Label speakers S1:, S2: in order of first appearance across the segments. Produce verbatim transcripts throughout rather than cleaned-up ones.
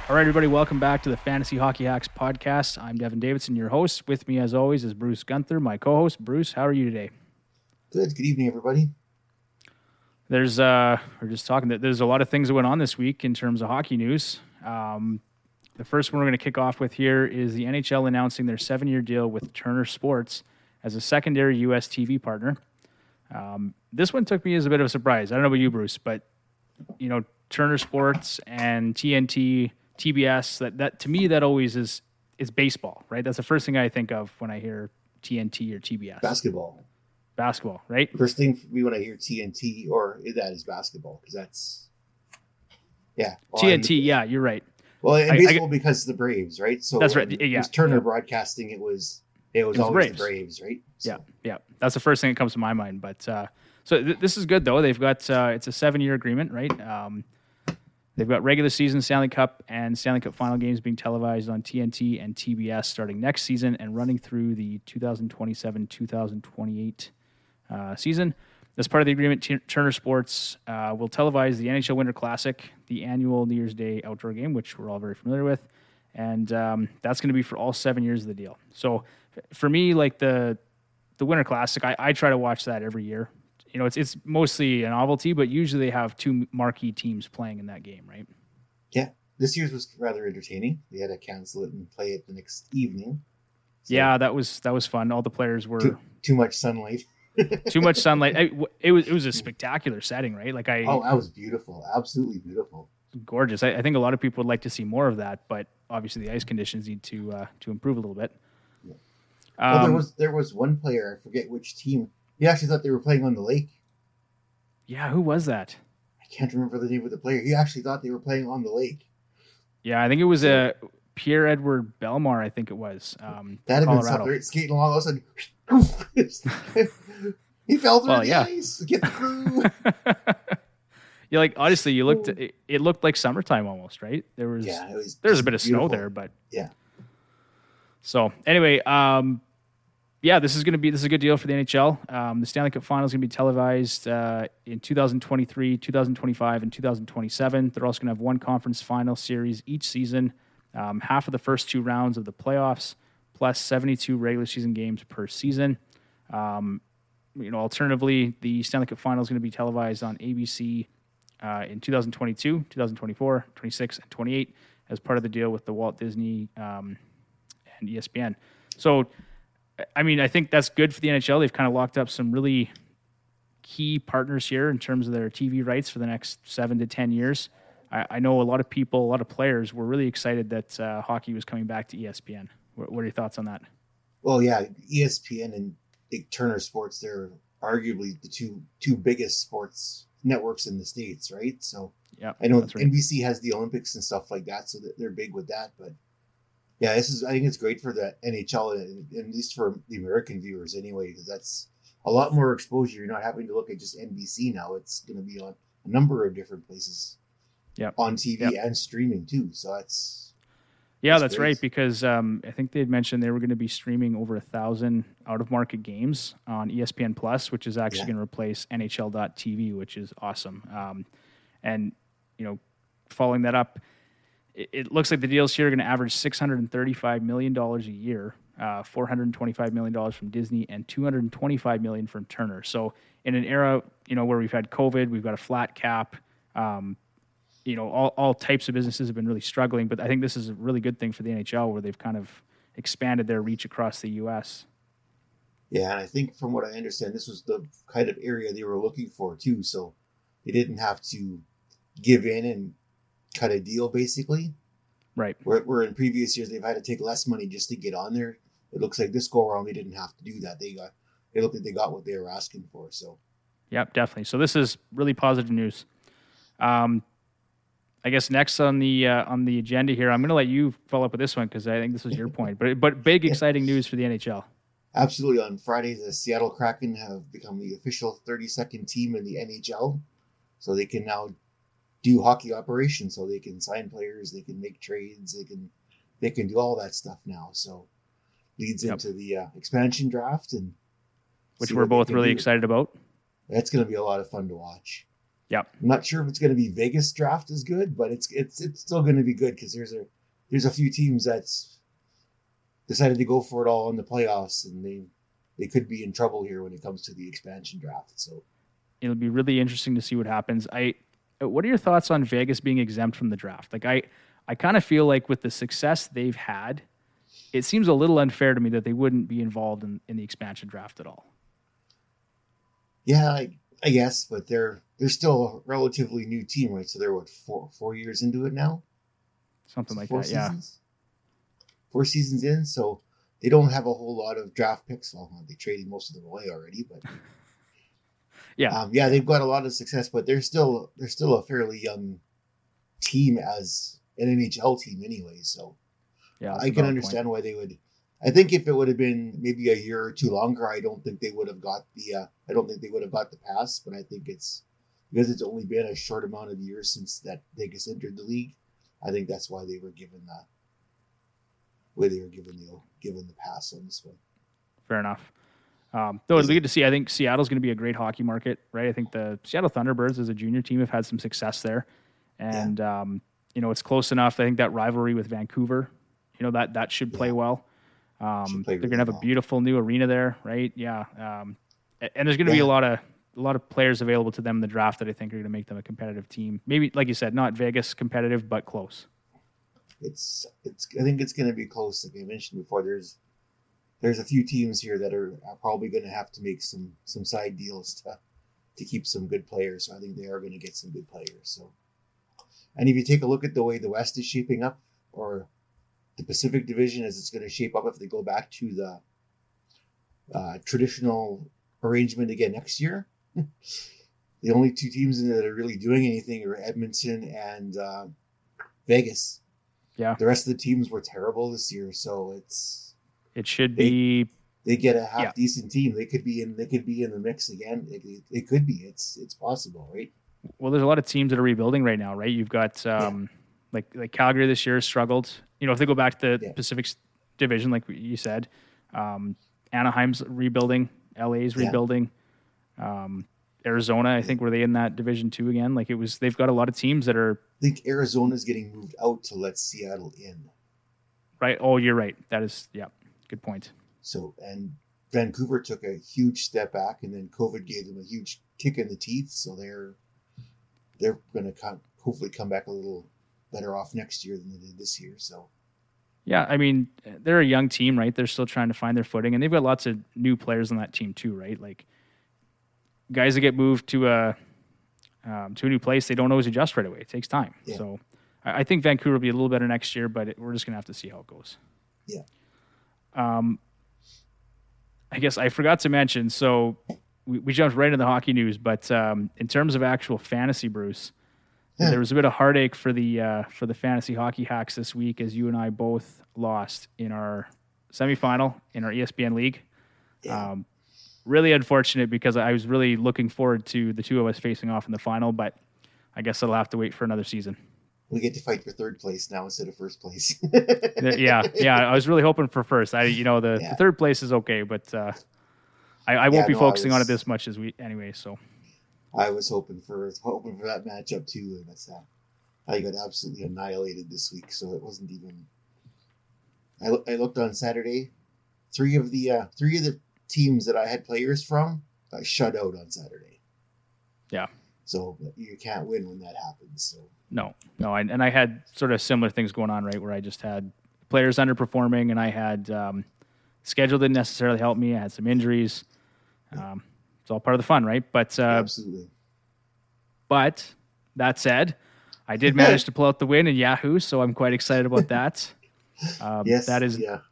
S1: All right, everybody, welcome back to the Fantasy Hockey Hacks podcast. I'm Devin Davidson, your host. With me, as always, is Bruce Gunther, my co-host. Bruce, how are you today?
S2: Good. Good evening, everybody.
S1: There's, uh, we're just talking that there's a lot of things that went on this week in terms of hockey news. Um, the first one we're going to kick off with here is the N H L announcing their seven-year deal with Turner Sports as a secondary U S T V partner. Um, this one took me as a bit of a surprise. I don't know about you, Bruce, but you know, Turner Sports and T N T, T B S, that, that to me, that always is is baseball, right? That's the first thing I think of when I hear T N T or T B S.
S2: Basketball.
S1: Basketball, right?
S2: First thing for me when I hear T N T or that is basketball, because that's, yeah. Well,
S1: T N T, yeah, you're right.
S2: Well, and
S1: I-
S2: baseball
S1: I-
S2: because of the Braves, right? So
S1: That's right,
S2: when
S1: yeah,
S2: It was Turner
S1: yeah.
S2: Broadcasting. It was it was,
S1: It was
S2: always
S1: Braves.
S2: the Braves, right? So,
S1: Yeah, yeah. That's the first thing that comes to my mind. But uh, so th- this is good, though. They've got, uh, it's a seven-year agreement, right? Um, they've got regular season Stanley Cup and Stanley Cup final games being televised on T N T and T B S starting next season and running through the twenty twenty-seven twenty twenty-eight uh, season. As part of the agreement, T- Turner Sports uh, will televise the N H L Winter Classic, the annual New Year's Day outdoor game, which we're all very familiar with. And um, that's going to be for all seven years of the deal. So f- for me, like the the Winter Classic, I, I try to watch that every year. You know, it's it's mostly a novelty, but usually they have two marquee teams playing in that game, right?
S2: yeah. This year's was rather entertaining. They had to cancel it and play it the next evening. So
S1: Yeah, that was that was fun. All the players were
S2: Too, too much sunlight.
S1: too much sunlight. I, it was it was a spectacular setting, right? Like I
S2: Oh, that was beautiful. Absolutely beautiful.
S1: gorgeous. I, I think a lot of people would like to see more of that, but obviously the ice conditions need to uh, to improve a little bit.
S2: Yeah.
S1: Um,
S2: well, there was there was one player, I forget which team. He actually thought they were playing on the lake.
S1: yeah, who was that?
S2: I can't remember the name of the player. He actually thought they were playing on the lake.
S1: Yeah, I think it was a uh, Pierre Edward Belmar. I think it was um,
S2: That'd have been
S1: Colorado.
S2: something. Right? Skating along, all of a sudden, he fell through
S1: Well,
S2: the
S1: yeah.
S2: ice. Get through.
S1: Yeah, like honestly, you looked. It, it looked like summertime almost, right? There was
S2: Yeah, it was.
S1: there's a
S2: just
S1: bit of
S2: beautiful.
S1: snow there, but
S2: Yeah,
S1: so anyway, um, yeah, this is going to be this is a good deal for the N H L. Um, the Stanley Cup Final is going to be televised uh, in two thousand twenty-three, two thousand twenty-five, and two thousand twenty-seven. They're also going to have one conference final series each season, um, half of the first two rounds of the playoffs, plus seventy-two regular season games per season. Um, you know, alternatively, the Stanley Cup Final is going to be televised on A B C uh, in two thousand twenty-two, two thousand twenty-four, twenty-six, and twenty-eight as part of the deal with the Walt Disney um, and E S P N. So, I mean, I think that's good for the N H L. They've kind of locked up some really key partners here in terms of their T V rights for the next seven to ten years. I, I know a lot of people, a lot of players were really excited that uh, hockey was coming back to E S P N. What, what are your thoughts on that?
S2: well, yeah, E S P N and Big Turner Sports. They're arguably the two two biggest sports networks in the States, right? So
S1: Yeah,
S2: I know
S1: that's right.
S2: N B C has the Olympics and stuff like that, so that they're big with that. But yeah, this is I think it's great for the N H L and at least for the American viewers anyway, because that's a lot more exposure. You're not having to look at just N B C now. It's going to be on a number of different places.
S1: Yep.
S2: On T V
S1: Yep.
S2: and streaming too. So that's
S1: Yeah,
S2: That's
S1: that's
S2: great.
S1: right, because um, I think they had mentioned they were going to be streaming over a thousand out-of-market games on E S P N Plus, which is actually
S2: Yeah.
S1: going to replace N H L dot T V, which is awesome. Um, and, you know, following that up, it, it looks like the deals here are going to average six hundred thirty-five million dollars a year, uh, four hundred twenty-five million dollars from Disney, and two hundred twenty-five million dollars from Turner. So in an era, you know, where we've had COVID, we've got a flat cap, um, you know, all, all types of businesses have been really struggling, but I think this is a really good thing for the N H L where they've kind of expanded their reach across the U S.
S2: yeah, and I think from what I understand, this was the kind of area they were looking for too. So they didn't have to give in and cut a deal basically.
S1: Right.
S2: Where, where in previous years they've had to take less money just to get on there. It looks like this go around they didn't have to do that. They got they looked like they got what they were asking for. So
S1: Yep, definitely. So this is really positive news. Um, I guess next on the uh, on the agenda here, I'm going to let you follow up with this one because I think this was your point. But but big exciting news for the N H L.
S2: absolutely, on Friday the Seattle Kraken have become the official thirty-second team in the N H L. So they can now do hockey operations. So they can sign players, they can make trades, they can they can do all that stuff now. So leads
S1: Yep.
S2: into the uh, expansion draft, and
S1: Which
S2: see
S1: we're
S2: what they
S1: both
S2: can
S1: really
S2: do.
S1: excited about.
S2: That's going to be a lot of fun to watch.
S1: Yep.
S2: I'm not sure if it's going to be Vegas draft is good, but it's it's it's still going to be good because there's a there's a few teams that's decided to go for it all in the playoffs, and they they could be in trouble here when it comes to the expansion draft. So
S1: it'll be really interesting to see what happens. I, what are your thoughts on Vegas being exempt from the draft? Like I, I kind of feel like with the success they've had, it seems a little unfair to me that they wouldn't be involved in, in the expansion draft at all.
S2: Yeah, I, I guess, but they're they're still a relatively new team, right? So they're what four four years into it now,
S1: something like
S2: four
S1: that.
S2: Seasons? Yeah, four seasons in, so they don't have a whole lot of draft picks. Well, they traded most of them away already, but
S1: yeah,
S2: um, yeah, they've got a lot of success, but they're still they're still a fairly young team as an N H L team anyway. So
S1: yeah,
S2: I can understand point. why they would. I think if it would have been maybe a year or two longer, I don't think they would have got the. Uh, I don't think they would have got the pass. But I think it's because it's only been a short amount of years since that Vegas entered the league. I think that's why they were given the. Why they were given the given the pass on this one.
S1: Fair enough. Um, though it'll be good to see. I think Seattle's going to be a great hockey market, right? I think the Seattle Thunderbirds as a junior team have had some success there, and yeah. um, you know it's close enough. I think that rivalry with Vancouver, you know that that should play yeah. well. Um, they're really going to have well. a beautiful new arena there, right? Yeah, um, and there's going to yeah. be a lot of a lot of players available to them in the draft that I think are going to make them a competitive team. Maybe, like you said, not Vegas competitive, but close.
S2: It's it's. I think it's going to be close. Like I mentioned before, there's there's a few teams here that are, are probably going to have to make some some side deals to to keep some good players. So I think they are going to get some good players. So, and if you take a look at the way the West is shaping up, or the Pacific Division as it's going to shape up if they go back to the uh, traditional arrangement again next year. The only two teams that are really doing anything are Edmonton and uh, Vegas.
S1: Yeah.
S2: The rest of the teams were terrible this year, so it's
S1: it should
S2: they,
S1: be
S2: they get a half
S1: yeah.
S2: decent team. They could be in they could be in the mix again. It, it, it could be. It's it's possible, right?
S1: Well, there's a lot of teams that are rebuilding right now, right? You've got um, yeah. like like Calgary this year struggled. You know, if they go back to the yeah. Pacific Division, like you said, um, Anaheim's rebuilding, L A's rebuilding, yeah. um, Arizona. I think were they in that division too again? Like it was. They've got a lot of teams that are.
S2: I think Arizona's getting moved out to let Seattle in.
S1: Right. Oh, you're right. That is yeah. Good point.
S2: So and Vancouver took a huge step back, and then COVID gave them a huge kick in the teeth. So they're they're going to come, hopefully come back a little better off next year than they did this year. So,
S1: yeah, I mean, they're a young team, right? They're still trying to find their footing, and they've got lots of new players on that team too, right? Like guys that get moved to a um, to a new place, they don't always adjust right away. It takes time. Yeah. So, I, I think Vancouver will be a little better next year, but it, we're just gonna have to see how it goes.
S2: Yeah.
S1: Um, I guess I forgot to mention. So we, we jumped right into the hockey news, but um, in terms of actual fantasy, Bruce. Yeah. There was a bit of heartache for the uh, for the fantasy hockey hacks this week as you and I both lost in our semifinal in our E S P N league. Yeah. Um, really unfortunate because I was really looking forward to the two of us facing off in the final, but I guess I'll have to wait for another season.
S2: We get to fight for third place now instead of first place.
S1: yeah, yeah. I was really hoping for first. I, you know, the, yeah. the third place is okay, but uh, I, I won't yeah, be no, focusing was... on it this much as we anyway. So.
S2: I was hoping for hoping for that matchup too, and that's that. I got absolutely annihilated this week, so it wasn't even. I, I looked on Saturday. Three of the uh, three of the teams that I had players from got shut out on Saturday.
S1: Yeah.
S2: So you can't win when that happens. So
S1: no, no, I, and I had sort of similar things going on, right? Where I just had players underperforming, and I had um, schedule didn't necessarily help me. I had some injuries. Um, It's all part of the fun, right? But uh,
S2: absolutely.
S1: But that said, I did manage to pull out the win in Yahoo, so I'm quite excited about that. Um,
S2: yes,
S1: that is.
S2: Yeah.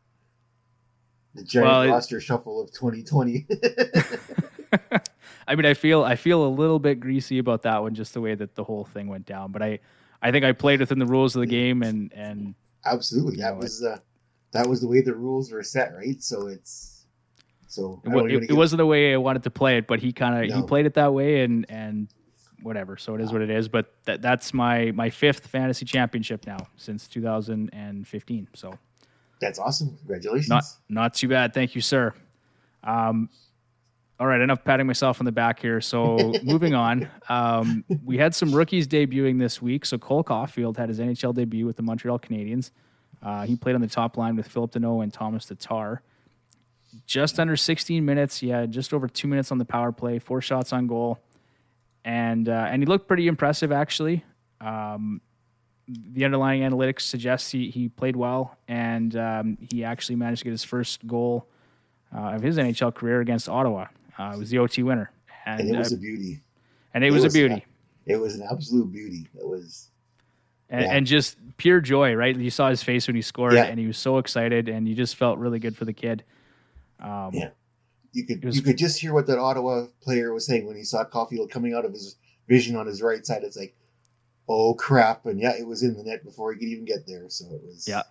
S2: The giant well, roster it, shuffle of twenty twenty.
S1: I mean, I feel I feel a little bit greasy about that one, just the way that the whole thing went down. But I, I think I played within the rules of the game, and and
S2: absolutely, that know, was uh, that was the way the rules were set, right? So it's. So
S1: it, it, it wasn't the way I wanted to play it, but he kind of no. he played it that way, and and whatever. So it is what it is. But that that's my my fifth fantasy championship now since two thousand fifteen. So
S2: that's awesome. Congratulations.
S1: Not not too bad. Thank you, sir. Um, All right, enough patting myself on the back here. So moving on, um, we had some rookies debuting this week. So Cole Caulfield had his N H L debut with the Montreal Canadiens. Uh, he played on the top line with Philip Deneau and Thomas Tatar. Just under sixteen minutes. He had just over two minutes on the power play, four shots on goal. And uh, and he looked pretty impressive, actually. Um, the underlying analytics suggests he, he played well, and um, he actually managed to get his first goal uh, of his N H L career against Ottawa. Uh, it was the O T winner.
S2: And, and it was uh, a beauty.
S1: And it, it was, was a beauty.
S2: A, it was an absolute beauty. It was...
S1: And, yeah. and just pure joy, right? You saw his face when he scored, yeah. and he was so excited, and you just felt really good for the kid. Um,
S2: yeah. You could was, you could just hear what that Ottawa player was saying when he saw Caulfield coming out of his vision on his right side. It's like, oh, crap. And, yeah, it was in the net before he could even get there. So it was...
S1: Yeah.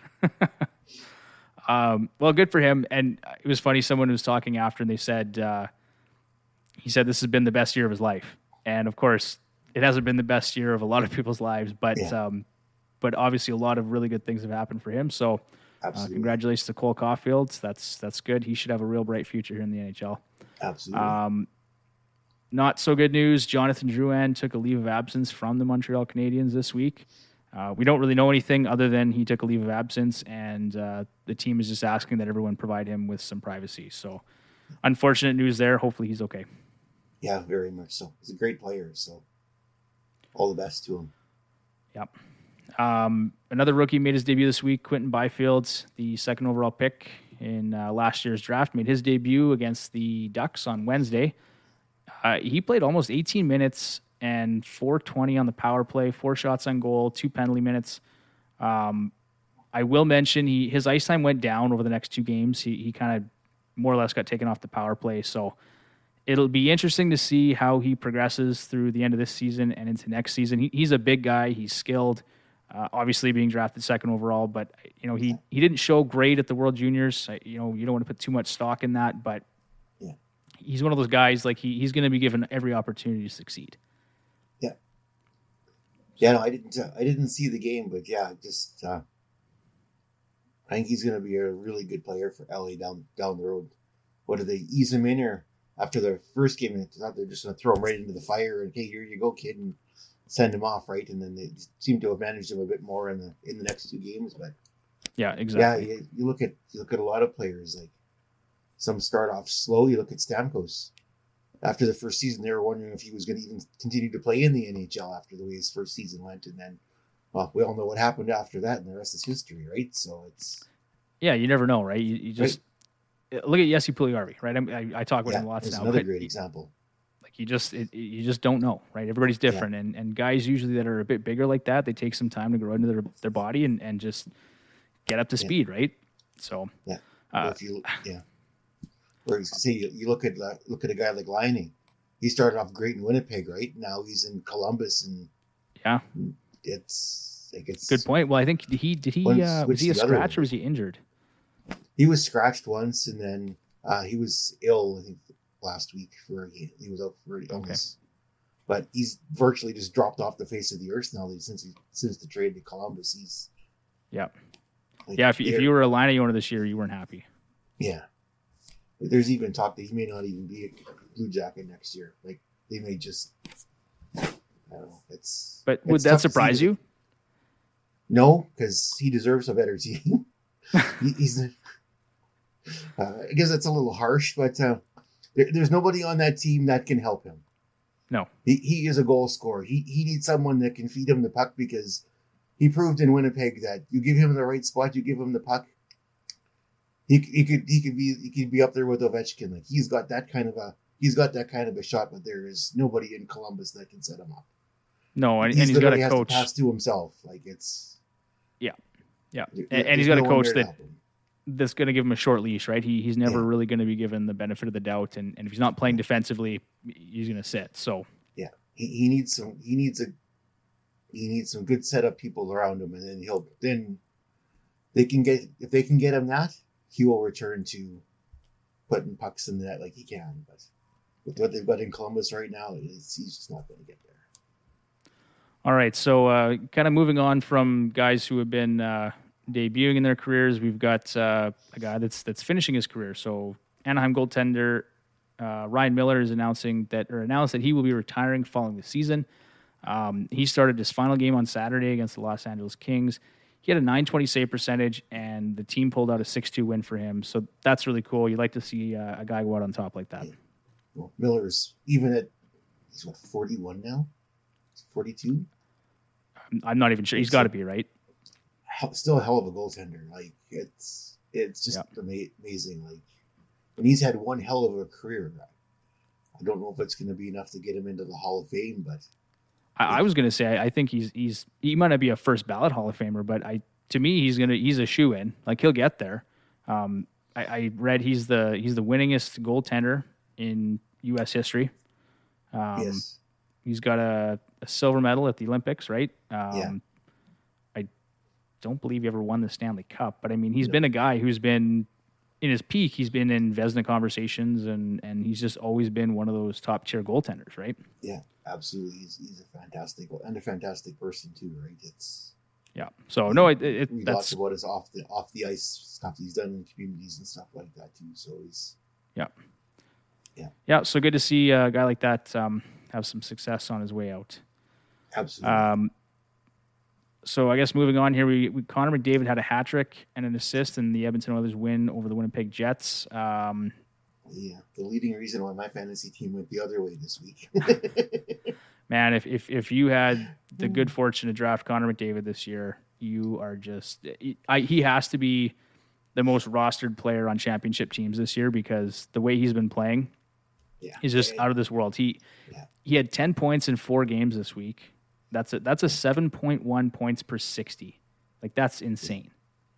S1: Um, well, good for him. And it was funny. Someone was talking after, and they said, uh, he said this has been the best year of his life. And of course, it hasn't been the best year of a lot of people's lives, but, yeah. um, but obviously a lot of really good things have happened for him. So uh, congratulations to Cole Caulfield. That's, that's good. He should have a real bright future here in the N H L.
S2: Absolutely.
S1: Um, not so good news. Jonathan Drouin took a leave of absence from the Montreal Canadiens this week. Uh, we don't really know anything other than he took a leave of absence, and uh, the team is just asking that everyone provide him with some privacy. So, unfortunate news there. Hopefully, he's okay.
S2: Yeah, very much so. He's a great player, so all the best to him.
S1: Yep. Um, another rookie made his debut this week. Quentin Byfield, the second overall pick in uh, last year's draft, made his debut against the Ducks on Wednesday. Uh, he played almost eighteen minutes and four twenty on the power play, four shots on goal, two penalty minutes. Um, I will mention he his ice time went down over the next two games. He he kind of more or less got taken off the power play. So it'll be interesting to see how he progresses through the end of this season and into next season. He, he's a big guy. He's skilled, uh, obviously being drafted second overall, but you know, he, he didn't show great at the World Juniors. You know, you don't want to put too much stock in that, but
S2: yeah.
S1: he's one of those guys, like he, he's going to be given every opportunity to succeed.
S2: Yeah. Yeah, no, I didn't, uh, I didn't see the game, but yeah, just, uh, I think he's going to be a really good player for L A down, down the road. What, do they ease him in, or after their first game, it's not they're just going to throw him right into the fire and, hey, here you go, kid, and send him off, right? And then they seem to have managed him a bit more in the in the next two games. But
S1: yeah, exactly.
S2: Yeah, you, you look at you look at a lot of players, like some start off slow. You look at Stamkos. After the first season, they were wondering if he was going to even continue to play in the N H L after the way his first season went, and then, well, we all know what happened after that, and the rest is history, right? So it's
S1: yeah, you never know, right? You, you just. Right? Look at Jesse Puljujarvi, right? I, I, I talk about
S2: yeah,
S1: him lots now.
S2: Another great example.
S1: Like you just, it, you just don't know, right? Everybody's different, yeah. and and guys usually that are a bit bigger like that, they take some time to grow into their, their body and, and just get up to yeah. speed, right? So
S2: yeah, uh, if you yeah, or see, you, you look at uh, look at a guy like Laine. He started off great in Winnipeg, right? Now he's in Columbus, and
S1: yeah,
S2: it's like it's
S1: good point. Well, I think did he did he uh, was he a scratch or was he injured?
S2: He was scratched once, and then uh, he was ill, I think, last week. For He, he was out for illness. Okay. But he's virtually just dropped off the face of the earth now since he, since the trade to Columbus. He's
S1: Yeah. Like, yeah, if, if you were a Laine owner this year, you weren't happy.
S2: Yeah. There's even talk that he may not even be a Blue Jacket next year. Like, they may just... I don't know. It's,
S1: but would
S2: it's
S1: that surprise you?
S2: No, because he deserves a better team. he, he's... Uh, I guess that's a little harsh, but uh, there, there's nobody on that team that can help him.
S1: No.
S2: He he is a goal scorer. He he needs someone that can feed him the puck, because he proved in Winnipeg that you give him the right spot, you give him the puck, he he could he could be he could be up there with Ovechkin. Like he's got that kind of a he's got that kind of a shot, but there is nobody in Columbus that can set him up.
S1: No, and he's, and he's got a
S2: has
S1: coach
S2: to pass to himself. Like it's
S1: yeah, yeah, and, and he's got no a coach that. That's going to give him a short leash, right? He he's never yeah. really going to be given the benefit of the doubt, and, and if he's not playing defensively, he's going to sit. So
S2: yeah, he, he needs some. He needs a. He needs some good setup people around him, and then he'll then they can get if they can get him that, he will return to putting pucks in the net like he can. But with what they've got in Columbus right now, he's just not going to get there.
S1: All right, so uh, kind of moving on from guys who have been. Uh, debuting in their careers, we've got uh, a guy that's that's finishing his career. So Anaheim goaltender Uh, Ryan Miller is announcing that, or announced that he will be retiring following the season. Um, he started his final game on Saturday against the Los Angeles Kings. He had a nine twenty save percentage, and the team pulled out a six two win for him. So that's really cool. You like to see uh, a guy go out on top like that.
S2: Yeah. Well, Miller's even at, he's what, forty-one now? forty-two?
S1: I'm, I'm not even sure. He's got to be, right?
S2: Still a hell of a goaltender. Like, it's it's just
S1: Yep.
S2: ama- amazing. Like, and he's had one hell of a career. I don't know if it's going to be enough to get him into the Hall of Fame, but
S1: I, I was going to say, I think he's he's he might not be a first ballot Hall of Famer, but I to me he's gonna he's a shoe in. Like he'll get there. Um, I, I read he's the he's the winningest goaltender in U S history. Um,
S2: yes,
S1: He's got a, a silver medal at the Olympics, right? Um,
S2: Yeah.
S1: I don't believe he ever won the Stanley Cup, but I mean he's
S2: No.
S1: been a guy who's been in his peak. He's been in Vezina conversations, and and he's just always been one of those top tier goaltenders, right?
S2: yeah, absolutely. He's, he's a fantastic and a fantastic person too, right? It's
S1: Yeah. So no, it, it
S2: we
S1: that's
S2: lots about his off the off the ice stuff he's done in communities and stuff like that too. So he's
S1: yeah.
S2: Yeah.
S1: Yeah. So good to see a guy like that um, have some success on his way out.
S2: absolutely
S1: Um, so I guess moving on here, we, we Connor McDavid had a hat trick and an assist in the Edmonton Oilers win over the Winnipeg Jets. Um,
S2: yeah, the leading reason why my fantasy team went the other way this week.
S1: man, if, if if you had the good fortune to draft Connor McDavid this year, you are just I, he has to be the most rostered player on championship teams this year because the way he's been playing
S2: yeah,
S1: is just
S2: And-
S1: out of this world. He
S2: Yeah.
S1: he had ten points in four games this week. That's a that's a seven point one points per sixty. Like that's insane.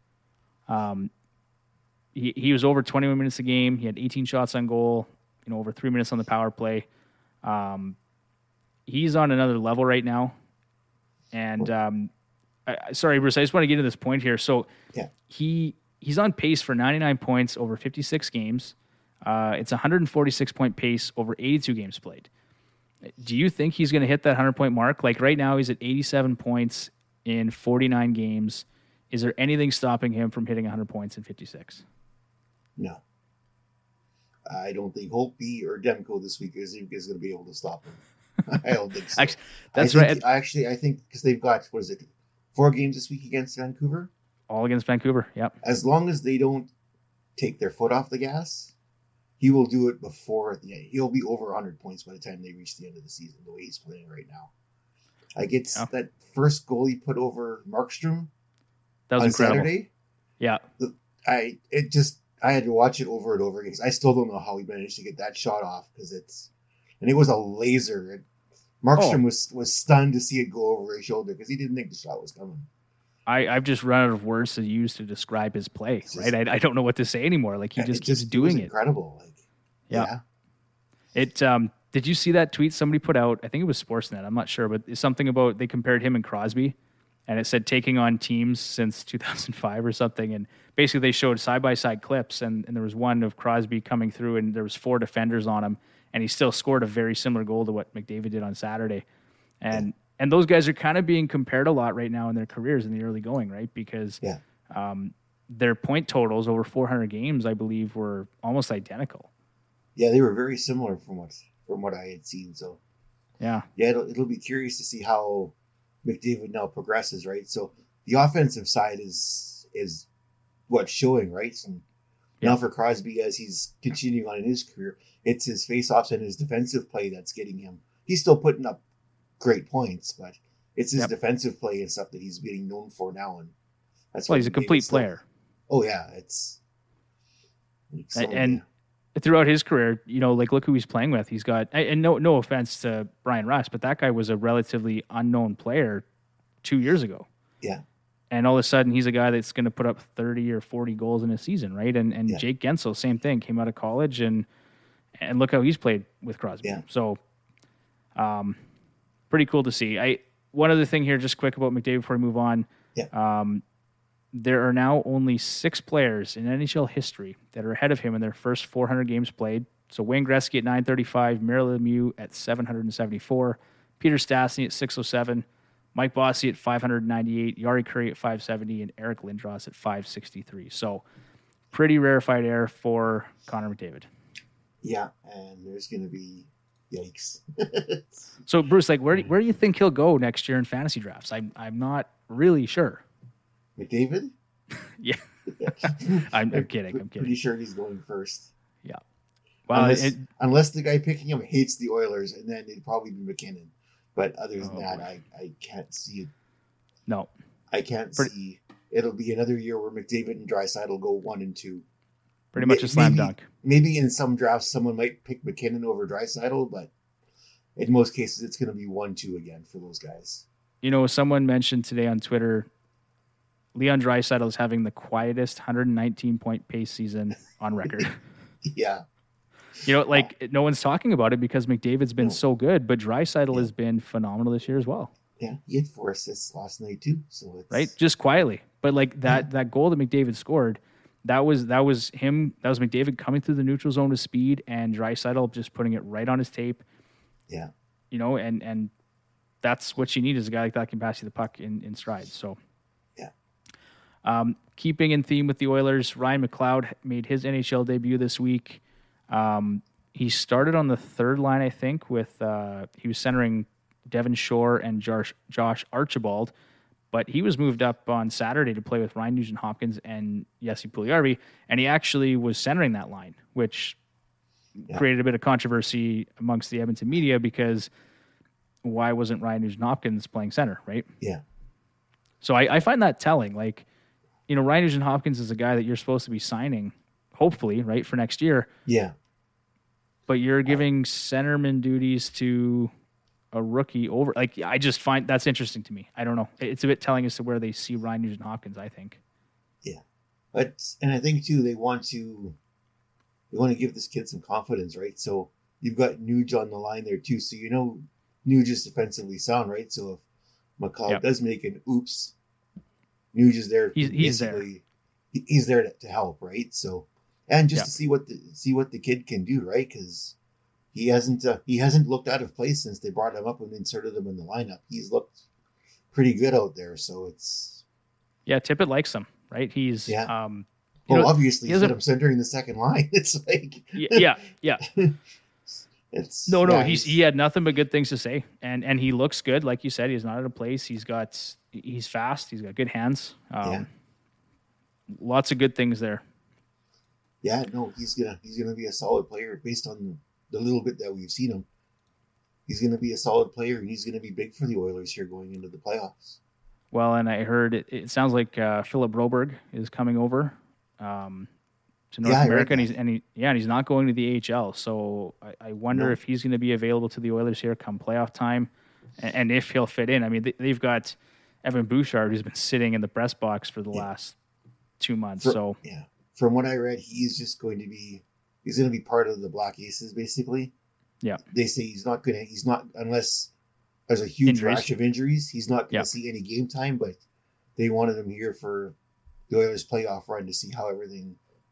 S1: Um, he he was over twenty-one minutes a game. He had eighteen shots on goal. You know, over three minutes on the power play. Um, he's on another level right now. And um, I, I- sorry, Bruce, I just want to get to this point here. So
S2: Yeah.
S1: he he's on pace for ninety-nine points over fifty-six games. Uh, it's a one hundred forty-six point pace over eighty-two games played. Do you think he's going to hit that one hundred point mark? Like right now, he's at eighty-seven points in forty-nine games. Is there anything stopping him from hitting one hundred points in fifty-six?
S2: No. I don't think Holtby or Demko this week is, is going to be able to stop him. I don't think so.
S1: Actually, that's
S2: I think,
S1: right.
S2: I actually, I think because they've got, what is it, four games this week against Vancouver.
S1: All against Vancouver. Yep.
S2: As long as they don't take their foot off the gas, he will do it before the end. He'll be over one hundred points by the time they reach the end of the season, the way he's playing right now. Like it's
S1: Yeah.
S2: that first goal he put over Markstrom
S1: That was
S2: on
S1: incredible.
S2: Saturday.
S1: Yeah.
S2: I it just I had to watch it over and over again because I still don't know how he managed to get that shot off because it's and it was a laser. And Markstrom
S1: Oh.
S2: was was stunned to see it go over his shoulder because he didn't think the shot was coming.
S1: I, I've just run out of words to use to describe his play,
S2: It's just-
S1: right? I, I don't know what to say anymore. Like he
S2: Yeah,
S1: just
S2: it
S1: keeps
S2: it was
S1: doing it.
S2: incredible. Like
S1: Yeah.
S2: yeah.
S1: It um did you see that tweet somebody put out? I think it was Sportsnet. I'm not sure, but it's something about they compared him and Crosby, and it said taking on teams since two thousand five or something. And basically, they showed side by side clips, and, and there was one of Crosby coming through, and there was four defenders on him, and he still scored a very similar goal to what McDavid did on Saturday. And and those guys are kind of being compared a lot right now in their careers in the early going, right? Because
S2: Yeah.
S1: um, their point totals over four hundred games, I believe, were almost identical.
S2: Yeah, they were very similar from what from what I had seen. So
S1: Yeah.
S2: yeah, it'll, it'll be curious to see how McDavid now progresses, right? So the offensive side is is what's showing, right? And
S1: Yeah.
S2: now for Crosby, as he's continuing on in his career, it's his faceoffs and his defensive play that's getting him. He's still putting up great points, but it's his
S1: Yep.
S2: defensive play and stuff that he's getting known for now. And that's
S1: Well,
S2: what
S1: he's a
S2: McDavid
S1: complete
S2: still-
S1: player.
S2: Oh yeah, it's so,
S1: and throughout his career, you know, like look who he's playing with. He's got, and no, no offense to Brian Russ, but that guy was a relatively unknown player two years ago.
S2: yeah,
S1: And all of a sudden, he's a guy that's going to put up thirty or forty goals in a season, right? And and
S2: Yeah.
S1: Jake Gensel, same thing, came out of college, and and look how he's played with Crosby.
S2: Yeah.
S1: So, um, pretty cool to see. I one other thing here, just quick about McDavid before we move on.
S2: Yeah.
S1: Um, there are now only six players in N H L history that are ahead of him in their first four hundred games played. So Wayne Gretzky at nine thirty-five, Mario Lemieux at seven hundred seventy-four, Peter Stastny at six oh seven, Mike Bossy at five hundred ninety-eight, Yari Curry at five seventy, and Eric Lindros at five sixty-three. So pretty rarefied air for Connor McDavid.
S2: Yeah, and there's going to be yikes.
S1: So Bruce, like, where do, where do you think he'll go next year in fantasy drafts? I'm I'm not really sure.
S2: McDavid?
S1: Yeah, I'm, I'm kidding. I'm kidding.
S2: Pretty sure he's going first.
S1: Yeah. Well,
S2: unless,
S1: it,
S2: unless the guy picking him hates the Oilers, and then it'd probably be McKinnon. But other than
S1: oh,
S2: that, I, I can't see it.
S1: No.
S2: I can't
S1: Pretty,
S2: see. It'll be another year where McDavid and Draisaitl will go one and two.
S1: Pretty much a slam
S2: maybe,
S1: dunk.
S2: Maybe in some drafts someone might pick McKinnon over Draisaitl, but in most cases it's going to be one two again for those guys.
S1: You know, someone mentioned today on Twitter, Leon Draisaitl is having the quietest one hundred nineteen point pace season on record.
S2: Yeah.
S1: You know, like yeah. no one's talking about it because McDavid's been no. so good, but Draisaitl yeah. has been phenomenal this year as well.
S2: Yeah, he had four assists last night too. So it's
S1: right, just quietly, but like that yeah. that goal that McDavid scored, that was that was him. That was McDavid coming through the neutral zone with speed, and Draisaitl just putting it right on his tape.
S2: Yeah,
S1: you know, and and that's what you need is a guy like that can pass you the puck in in stride. So
S2: yeah.
S1: Um, keeping in theme with the Oilers, Ryan McLeod made his N H L debut this week. Um, he started on the third line, I think, with uh, he was centering Devon Shore and Josh, Josh Archibald, but he was moved up on Saturday to play with Ryan Nugent-Hopkins and Jesse Puljujarvi, and he actually was centering that line, which yeah. created a bit of controversy amongst the Edmonton media because why wasn't Ryan Nugent-Hopkins playing center, right?
S2: Yeah.
S1: So I, I find that telling. Like, you know, Ryan Nugent-Hopkins is a guy that you're supposed to be signing, hopefully, right, for next year.
S2: Yeah.
S1: But you're giving centerman duties to a rookie over. Like, I just find that's interesting to me. I don't know. It's a bit telling as to where they see Ryan Nugent-Hopkins, I think.
S2: Yeah. But, and I think, too, they want to, they want to give this kid some confidence, right? So you've got Nuge on the line there, too. So, you know, Nuge is defensively sound, right? So if McLeod yep. does make an oops, Nuge is there.
S1: He's, he's there.
S2: He's there to, to help, right? So, and just
S1: yep.
S2: to see what the see what the kid can do, right? Because he hasn't uh, he hasn't looked out of place since they brought him up and inserted him in the lineup. He's looked pretty good out there. So it's
S1: yeah, Tippett likes him, right? He's
S2: yeah.
S1: Um,
S2: well,
S1: know,
S2: obviously, he's him centering the second line. It's like
S1: yeah, yeah. yeah.
S2: It's
S1: no, no.
S2: yeah,
S1: he's, he's he had nothing but good things to say, and and he looks good, like you said. He's not out of place. He's got he's fast. He's got good hands. Um,
S2: yeah.
S1: Lots of good things there.
S2: Yeah, no, he's gonna he's gonna be a solid player based on the little bit that we've seen him. He's gonna be a solid player, and he's gonna be big for the Oilers here going into the playoffs.
S1: Well, and I heard it, it sounds like uh, Philip Broberg is coming over um, to North
S2: yeah,
S1: America, and he's and he, yeah, and he's not going to the A H L. So I, I wonder no. if he's going to be available to the Oilers here come playoff time, and, and if he'll fit in. I mean, they, they've got Evan Bouchard, who's been sitting in the press box for the yeah. last two months.
S2: For,
S1: so
S2: yeah. From what I read, he's just going to be he's going to be part of the Black Aces, basically.
S1: Yeah.
S2: They say he's not going to he's not unless there's a huge
S1: injuries.
S2: rash of injuries. He's not going to
S1: yeah.
S2: see any game time, but they wanted him here for the Oilers playoff run to see how everything,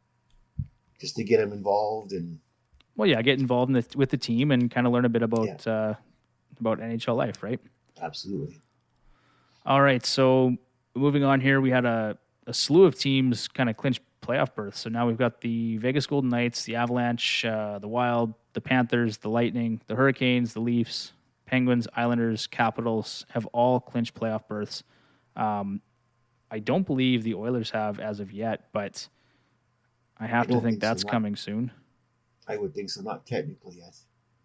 S2: just to get him involved and.
S1: Well, yeah, get involved in the, with the team and kind of learn a bit about
S2: yeah.
S1: uh, about N H L life, right?
S2: Absolutely.
S1: All right, so moving on here, we had a. a slew of teams kind of clinch playoff berths. So now we've got the Vegas Golden Knights, the Avalanche, uh, the Wild, the Panthers, the Lightning, the Hurricanes, the Leafs, Penguins, Islanders, Capitals have all clinched playoff berths. Um, I don't believe the Oilers have as of yet, but I have I to think, think that's so, coming soon.
S2: I would think so, not technically yet.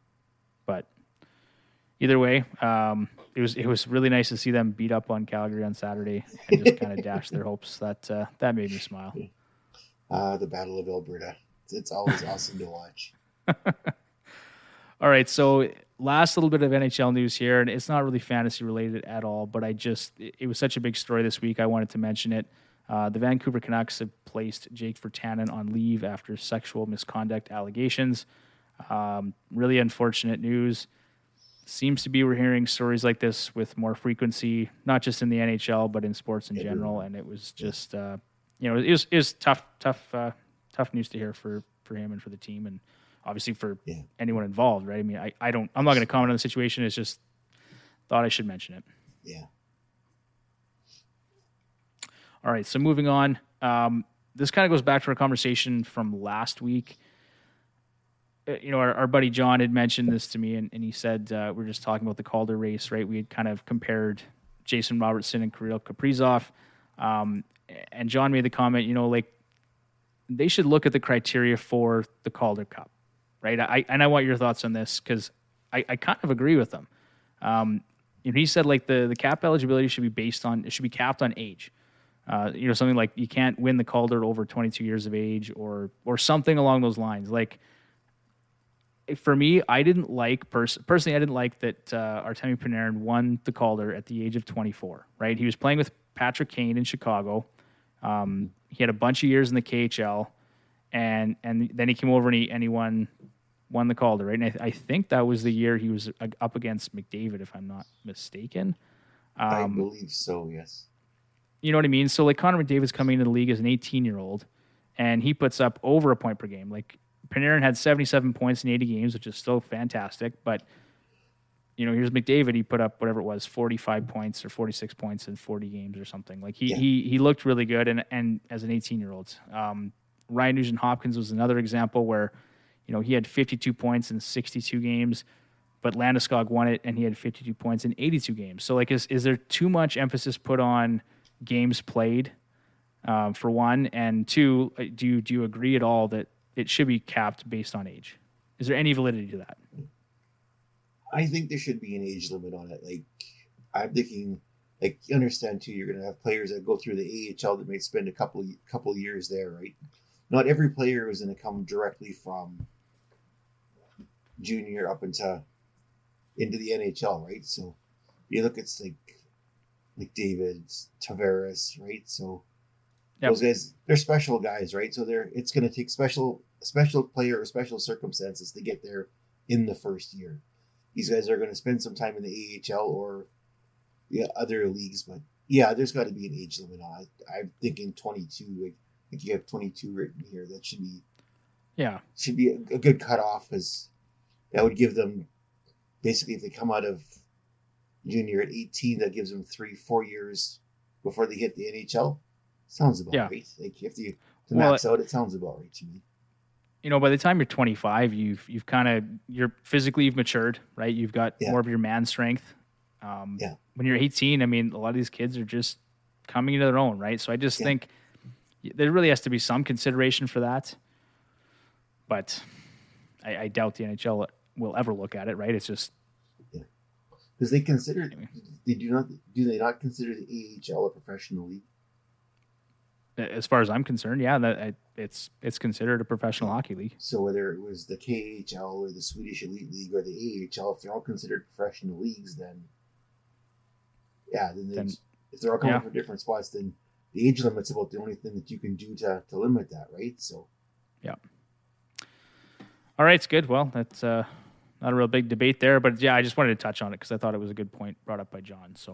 S1: But either way, um, it was it was really nice to see them beat up on Calgary on Saturday and just kind of dash their hopes. That uh, that made me smile.
S2: Uh, the Battle of Alberta. It's, it's always awesome to watch.
S1: All right, so last little bit of N H L news here, and it's not really fantasy related at all, but I just it, it was such a big story this week. I wanted to mention it. Uh, the Vancouver Canucks have placed Jake Virtanen on leave after sexual misconduct allegations. Um, really unfortunate news. Seems to be we're hearing stories like this with more frequency, not just in the N H L, but in sports in general. And it was just, uh, you know, it was, it was tough, tough, uh, tough news to hear for, for him and for the team, and obviously for
S2: yeah.
S1: anyone involved, right? I mean, I, I don't, I'm not going to comment on the situation. It's just thought I should mention it.
S2: Yeah.
S1: All right. So moving on, um, this kind of goes back to our conversation from last week. uh, you know, our, our buddy John had mentioned this to me, and, and he said uh, we are just talking about the Calder race, right? We had kind of compared Jason Robertson and Kirill Kaprizov, um, and John made the comment, you know, like they should look at the criteria for the Calder Cup, right? I and I want your thoughts on this because I, I kind of agree with them. Um, you know, he said like the the cap eligibility should be based on it should be capped on age. Uh, you know, something like you can't win the Calder over twenty-two years of age, or or something along those lines. Like for me, I didn't like pers- personally. I didn't like that uh, Artemi Panarin won the Calder at the age of twenty-four. Right, he was playing with Patrick Kane in Chicago. Um, he had a bunch of years in the K H L, and and then he came over and he and he won won the Calder. Right, and I, th- I think that was the year he was uh, up against McDavid, if I'm not mistaken. Um,
S2: I believe so. Yes.
S1: You know what I mean? So like Connor McDavid's coming into the league as an eighteen-year-old, and he puts up over a point per game. Like Panarin had seventy-seven points in eighty games, which is still fantastic. But you know, here's McDavid. He put up whatever it was, forty-five points or forty-six points in forty games or something. Like he
S2: Yeah.
S1: he he looked really good, and and as an eighteen-year-old, um, Ryan Nugent-Hopkins was another example where you know he had fifty-two points in sixty-two games. But Landeskog won it, and he had fifty-two points in eighty-two games. So, like, is is there too much emphasis put on games played, um, for one, and two? Do you do you agree at all that it should be capped based on age? Is there any validity to that?
S2: I think there should be an age limit on it. Like, I'm thinking, like, you understand too, you're going to have players that go through the A H L that may spend a couple couple years there, right? Not every player is going to come directly from junior up into into the N H L, right? So you look at like like David Tavares, right? So yep. Those guys, they're special guys, right? So they're it's going to take special special player or special circumstances to get there in the first year. These guys are going to spend some time in the A H L or yeah other leagues, but yeah, there's got to be an age limit on it. I'm thinking twenty-two. Like, I think you have twenty-two written here. That should be
S1: yeah
S2: should be a, a good cutoff, because that would give them. Basically, if they come out of junior at eighteen, that gives them three, four years before they hit the N H L. Sounds about yeah. right. Like if you to well, max out, it sounds about right to me.
S1: You know, by the time you're twenty-five, you've you've kind of you're physically you've matured, right? You've got yeah. more of your man strength. Um, yeah. When you're eighteen, I mean, a lot of these kids are just coming into their own, right? So I just yeah. think there really has to be some consideration for that. But I, I doubt the N H L will ever look at it, right? It's just
S2: yeah, because they consider anyway. they do not do they not consider the A H L a professional league?
S1: As far as I'm concerned, yeah, that it's it's considered a professional yeah. hockey league.
S2: So whether it was the K H L or the Swedish Elite League or the A H L, if they're all considered professional leagues, then yeah, then, then if they're all coming yeah. from different spots, then the age limit's about the only thing that you can do to to limit that, right? So
S1: yeah. All right, it's good. Well, that's uh, not a real big debate there, but yeah, I just wanted to touch on it because I thought it was a good point brought up by John. So,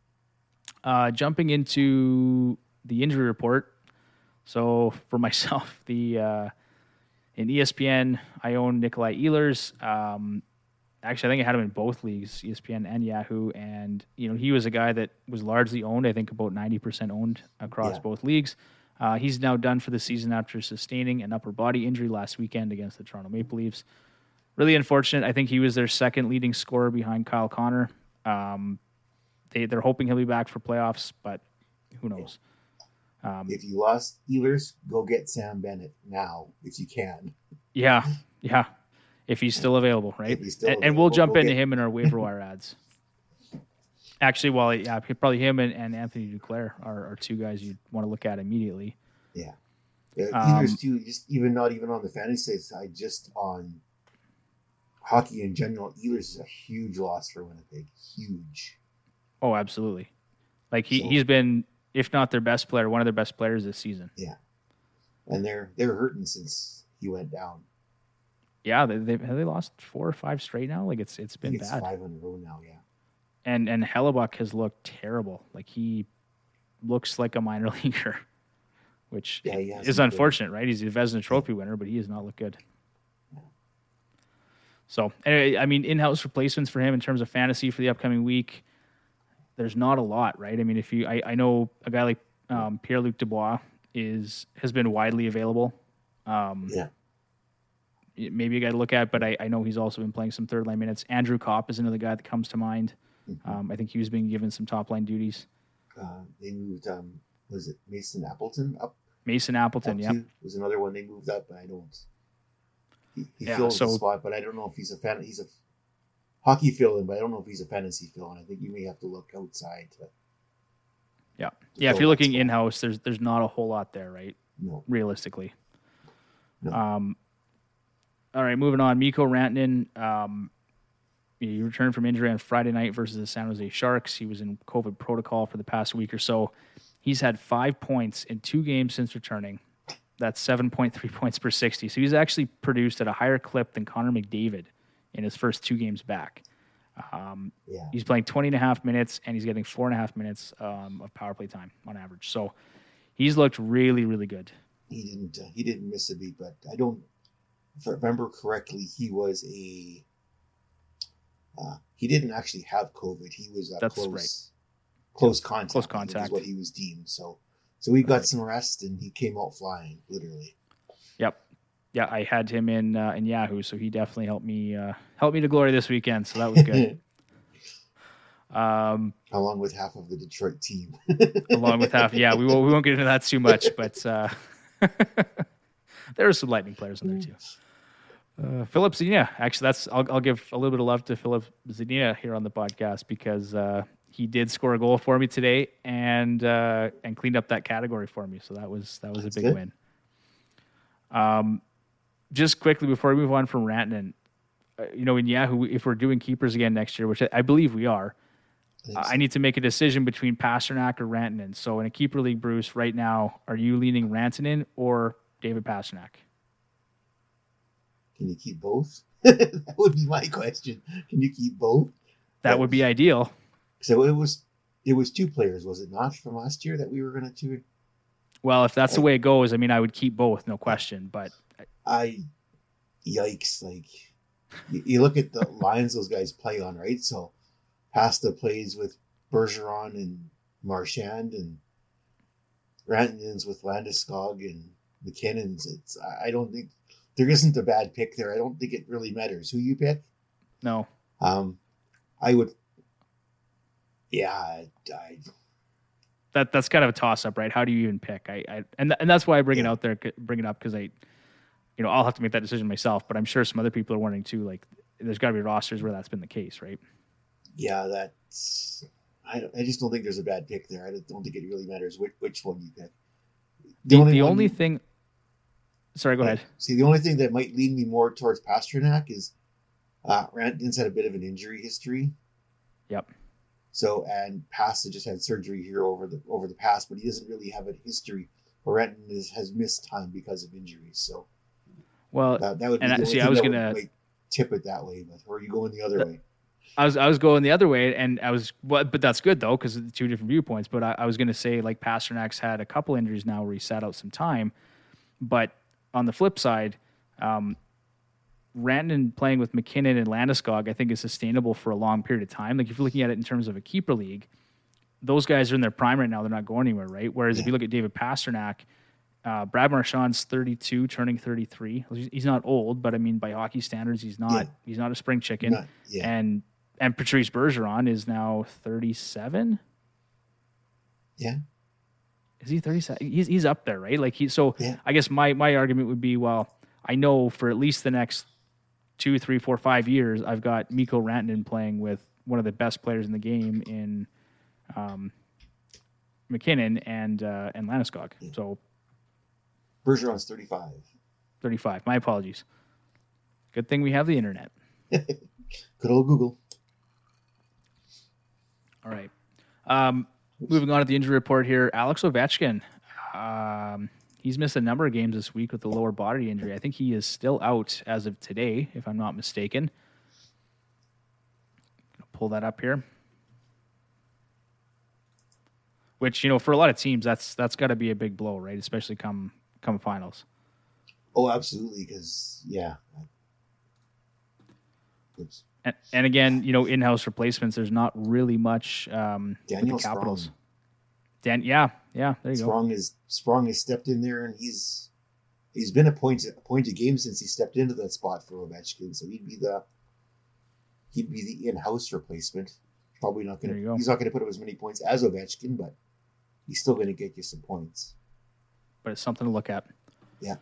S1: uh, jumping into the injury report. So for myself, the uh, in E S P N, I own Nikolai Ehlers. Um, actually, I think I had him in both leagues, E S P N and Yahoo, and you know he was a guy that was largely owned. I think about ninety percent owned across yeah. both leagues. Uh, he's now done for the season after sustaining an upper body injury last weekend against the Toronto Maple Leafs. Really unfortunate. I think he was their second leading scorer behind Kyle Connor. Um, they, they're hoping he'll be back for playoffs, but who knows? Um,
S2: if you lost Ehlers, go get Sam Bennett now if you can.
S1: Yeah, yeah. If he's still available, right?
S2: Still
S1: and,
S2: available,
S1: and we'll jump into
S2: get...
S1: him in our waiver wire ads. Actually, well, yeah, probably him and, and Anthony Duclair are, are two guys you'd want to look at immediately.
S2: Yeah. yeah Ehlers, um, too, just even not even on the fantasy side, just on hockey in general, Ehlers is a huge loss for Winnipeg. Huge.
S1: Oh, absolutely. Like, he,
S2: so,
S1: he's been, if not their best player, one of their best players this season.
S2: Yeah. And they're they're hurting since he went down.
S1: Yeah, they they have they lost four or five straight now. Like it's it's been
S2: it's
S1: bad.
S2: Five in a row now, yeah.
S1: And and Hellebuck has looked terrible. Like he looks like a minor leaguer, which
S2: yeah,
S1: is unfortunate, good. Right? He's a Vezina Trophy yeah. winner, but he does not look good. Yeah. So anyway, I mean, in-house replacements for him in terms of fantasy for the upcoming week, there's not a lot, right? I mean, if you, I, I know a guy like um, Pierre-Luc Dubois is has been widely available. Um,
S2: yeah.
S1: maybe a guy to look at, but I, I know he's also been playing some third line minutes. Andrew Kopp is another guy that comes to mind.
S2: Mm-hmm.
S1: Um, I think he was being given some top line duties.
S2: Uh, they moved, um, was it Mason Appleton up?
S1: Mason Appleton, yeah.
S2: Was another one they moved up, but I don't. He, he
S1: yeah,
S2: fills
S1: so,
S2: the spot, but I don't know if he's a fan. He's a hockey fill-in, but I don't know if he's a fantasy fill-in. I think you may have to look outside. To,
S1: yeah,
S2: to
S1: yeah. If you're looking in-house, there's there's not a whole lot there, right?
S2: No,
S1: realistically.
S2: No.
S1: Um. All right, moving on. Mikko Rantanen, um, he returned from injury on Friday night versus the San Jose Sharks. He was in COVID protocol for the past week or so. He's had five points in two games since returning. That's seven point three points per sixty. So he's actually produced at a higher clip than Connor McDavid in his first two games back. Um,
S2: yeah.
S1: He's playing twenty and a half minutes, and he's getting four and a half minutes um, of power play time on average. So he's looked really, really good.
S2: He didn't. Uh, he didn't miss a beat, but I don't. If I remember correctly, he was a. Uh, he didn't actually have COVID. He was a
S1: That's
S2: close,
S1: right.
S2: close contact.
S1: Close contact
S2: Is what he was deemed. So, so he got right. some rest, and he came out flying, literally.
S1: Yep. Yeah, I had him in uh, in Yahoo, so he definitely helped me uh, helped me to glory this weekend. So that was good. um,
S2: along with half of the Detroit team.
S1: along with half, yeah, we won't we won't get into that too much, but uh, there are some Lightning players in there too. Uh, Philip Zadina, actually, that's I'll, I'll give a little bit of love to Philip Zadina here on the podcast because uh, he did score a goal for me today and uh, and cleaned up that category for me. So that was that was
S2: that's
S1: a big
S2: good.
S1: win. Um, just quickly before we move on from Rantanen, uh, you know, in Yahoo, if we're doing keepers again next year, which I, I believe we are, I, uh, so. I need to make a decision between Pasternak or Rantanen. So in a keeper league, Bruce, right now, are you leaning Rantanen or David Pasternak?
S2: Can you keep both? That would be my question. Can you keep both?
S1: That, that would be ideal.
S2: So it was, it was two players, was it not, from last year that we were going to do?
S1: Well, if that's the way it goes, I mean, I would keep both, no question. But
S2: I, yikes! Like you, you look at the lines those guys play on, right? So Pasta plays with Bergeron and Marchand, and Rantanen's with Landeskog and McKinnon's. It's I don't think there isn't a bad pick there. I don't think it really matters who you pick.
S1: No.
S2: Um, I would. Yeah, I. I
S1: That that's kind of a toss up, right? How do you even pick? I, I and th- and that's why I bring yeah. it out there, bring it up because I, you know, I'll have to make that decision myself. But I'm sure some other people are wondering too. Like, there's got to be rosters where that's been the case, right?
S2: Yeah, that's. I don't, I just don't think there's a bad pick there. I don't think it really matters which which one you pick.
S1: The, the only, the only thing. Sorry, go
S2: uh,
S1: ahead.
S2: See, the only thing that might lean me more towards Pasternak is uh, Rantanen's had a bit of an injury history.
S1: Yep.
S2: So, and Pasta just had surgery here over the over the past, but he doesn't really have a history. Rantanen is, has missed time because of injuries. So,
S1: well,
S2: that, that would be
S1: and
S2: the only
S1: see,
S2: thing
S1: I was
S2: that
S1: gonna
S2: would tip it that way, but or are you going the other
S1: that,
S2: way?
S1: I was I was going the other way, and I was, well, but that's good though because two different viewpoints. But I, I was going to say like Pasternak's had a couple injuries now where he sat out some time, but on the flip side. Um, Rantanen playing with McKinnon and Landeskog, I think, is sustainable for a long period of time. Like if you're looking at it in terms of a keeper league, those guys are in their prime right now. They're not going anywhere, right? Whereas yeah. if you look at David Pasternak, uh, Brad Marchand's thirty-two, turning thirty-three. He's not old, but I mean, by hockey standards, he's not. Yeah. He's not a spring chicken.
S2: Not, yeah.
S1: And and Patrice Bergeron is now thirty-seven.
S2: Yeah.
S1: Is he thirty-seven? He's he's up there, right? Like he. So
S2: yeah.
S1: I guess my my argument would be, well, I know for at least the next two, three, four, five years, I've got Mikko Rantanen playing with one of the best players in the game in um, McKinnon and uh, and Landeskog.
S2: Yeah.
S1: So
S2: Bergeron's thirty-five.
S1: thirty-five. My apologies. Good thing we have the internet.
S2: Good old Google.
S1: All right. Um, moving on to the injury report here. Alex Ovechkin. Um, He's missed a number of games this week with the lower body injury. I think he is still out as of today, if I'm not mistaken. I'll pull that up here. Which, you know, for a lot of teams, that's that's got to be a big blow, right? Especially come come finals.
S2: Oh, absolutely, because, yeah. Oops.
S1: And, and again, you know, in-house replacements, there's not really much um, with the Capitals.
S2: Sprong.
S1: Dan, yeah, yeah, there you
S2: Sprong
S1: go.
S2: Is, Sprong has stepped in there, and he's he's been a point a point a game since he stepped into that spot for Ovechkin. So he'd be the he'd be the in-house replacement. Probably not going to. He's not going to put up as many points as Ovechkin, but he's still going to get you some points.
S1: But it's something to look at.
S2: Yeah.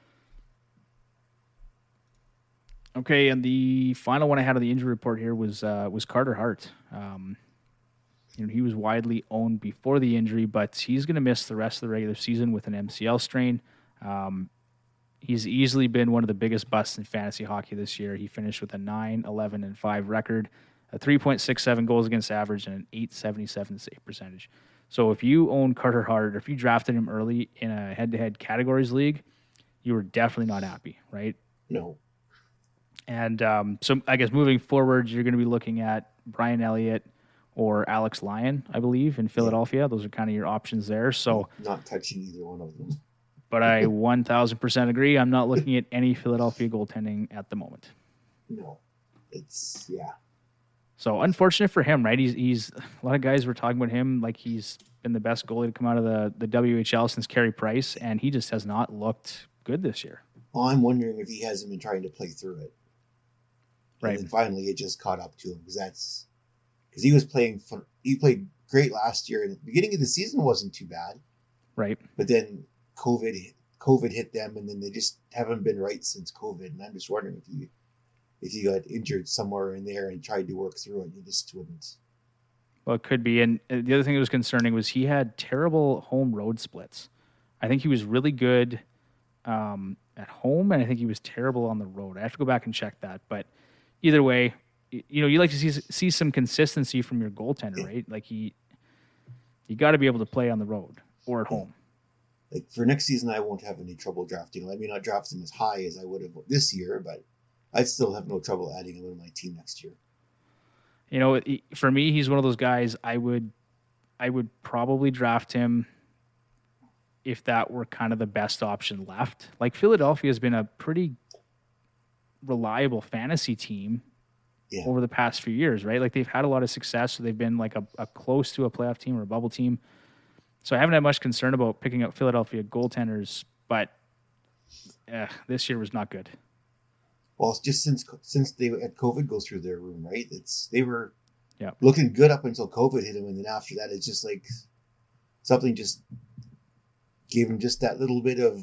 S1: Okay, and the final one I had on the injury report here was uh, was Carter Hart. Um, you know, he was widely owned before the injury, but he's going to miss the rest of the regular season with an M C L strain. Um, he's easily been one of the biggest busts in fantasy hockey this year. He finished with a nine, eleven, and five record, a three point six seven goals against average, and an eight seventy-seven save percentage. So if you own Carter Hart, or if you drafted him early in a head-to-head categories league, you were definitely not happy, right?
S2: No.
S1: And um, so I guess moving forward, you're going to be looking at Brian Elliott or Alex Lyon, I believe, in Philadelphia. Yeah. Those are kind of your options there. So
S2: not touching either one of them.
S1: But I one thousand percent agree. I'm not looking at any Philadelphia goaltending at the moment.
S2: No. It's, yeah.
S1: So unfortunate for him, right? He's he's a lot of guys were talking about him like he's been the best goalie to come out of the, the W H L since Carey Price, and he just has not looked good this year.
S2: Well, I'm wondering if he hasn't been trying to play through it.
S1: Right.
S2: And then finally it just caught up to him because that's because he was playing he played great last year, and the beginning of the season wasn't too bad.
S1: Right.
S2: But then COVID COVID hit them, and then they just haven't been right since COVID. And I'm just wondering if you if you got injured somewhere in there and tried to work through it, you just wouldn't.
S1: Well, it could be. And the other thing that was concerning was he had terrible home road splits. I think he was really good um, at home, and I think he was terrible on the road. I have to go back and check that, but. Either way, you know, you like to see see some consistency from your goaltender, right? Like he, you got to be able to play on the road or at home.
S2: Like for next season, I won't have any trouble drafting. I may not draft him as high as I would have this year, but I'd still have no trouble adding him to my team next year.
S1: You know, for me, he's one of those guys. I would, I would probably draft him if that were kind of the best option left. Like Philadelphia has been a pretty reliable fantasy team yeah. over the past few years, right? Like they've had a lot of success, so they've been like a, a close to a playoff team or a bubble team. So I haven't had much concern about picking up Philadelphia goaltenders, but eh, this year was not good.
S2: Well, just since since they had COVID go through their room, right? It's they were
S1: yeah.
S2: looking good up until COVID hit them, and then after that, it's just like something just gave them just that little bit of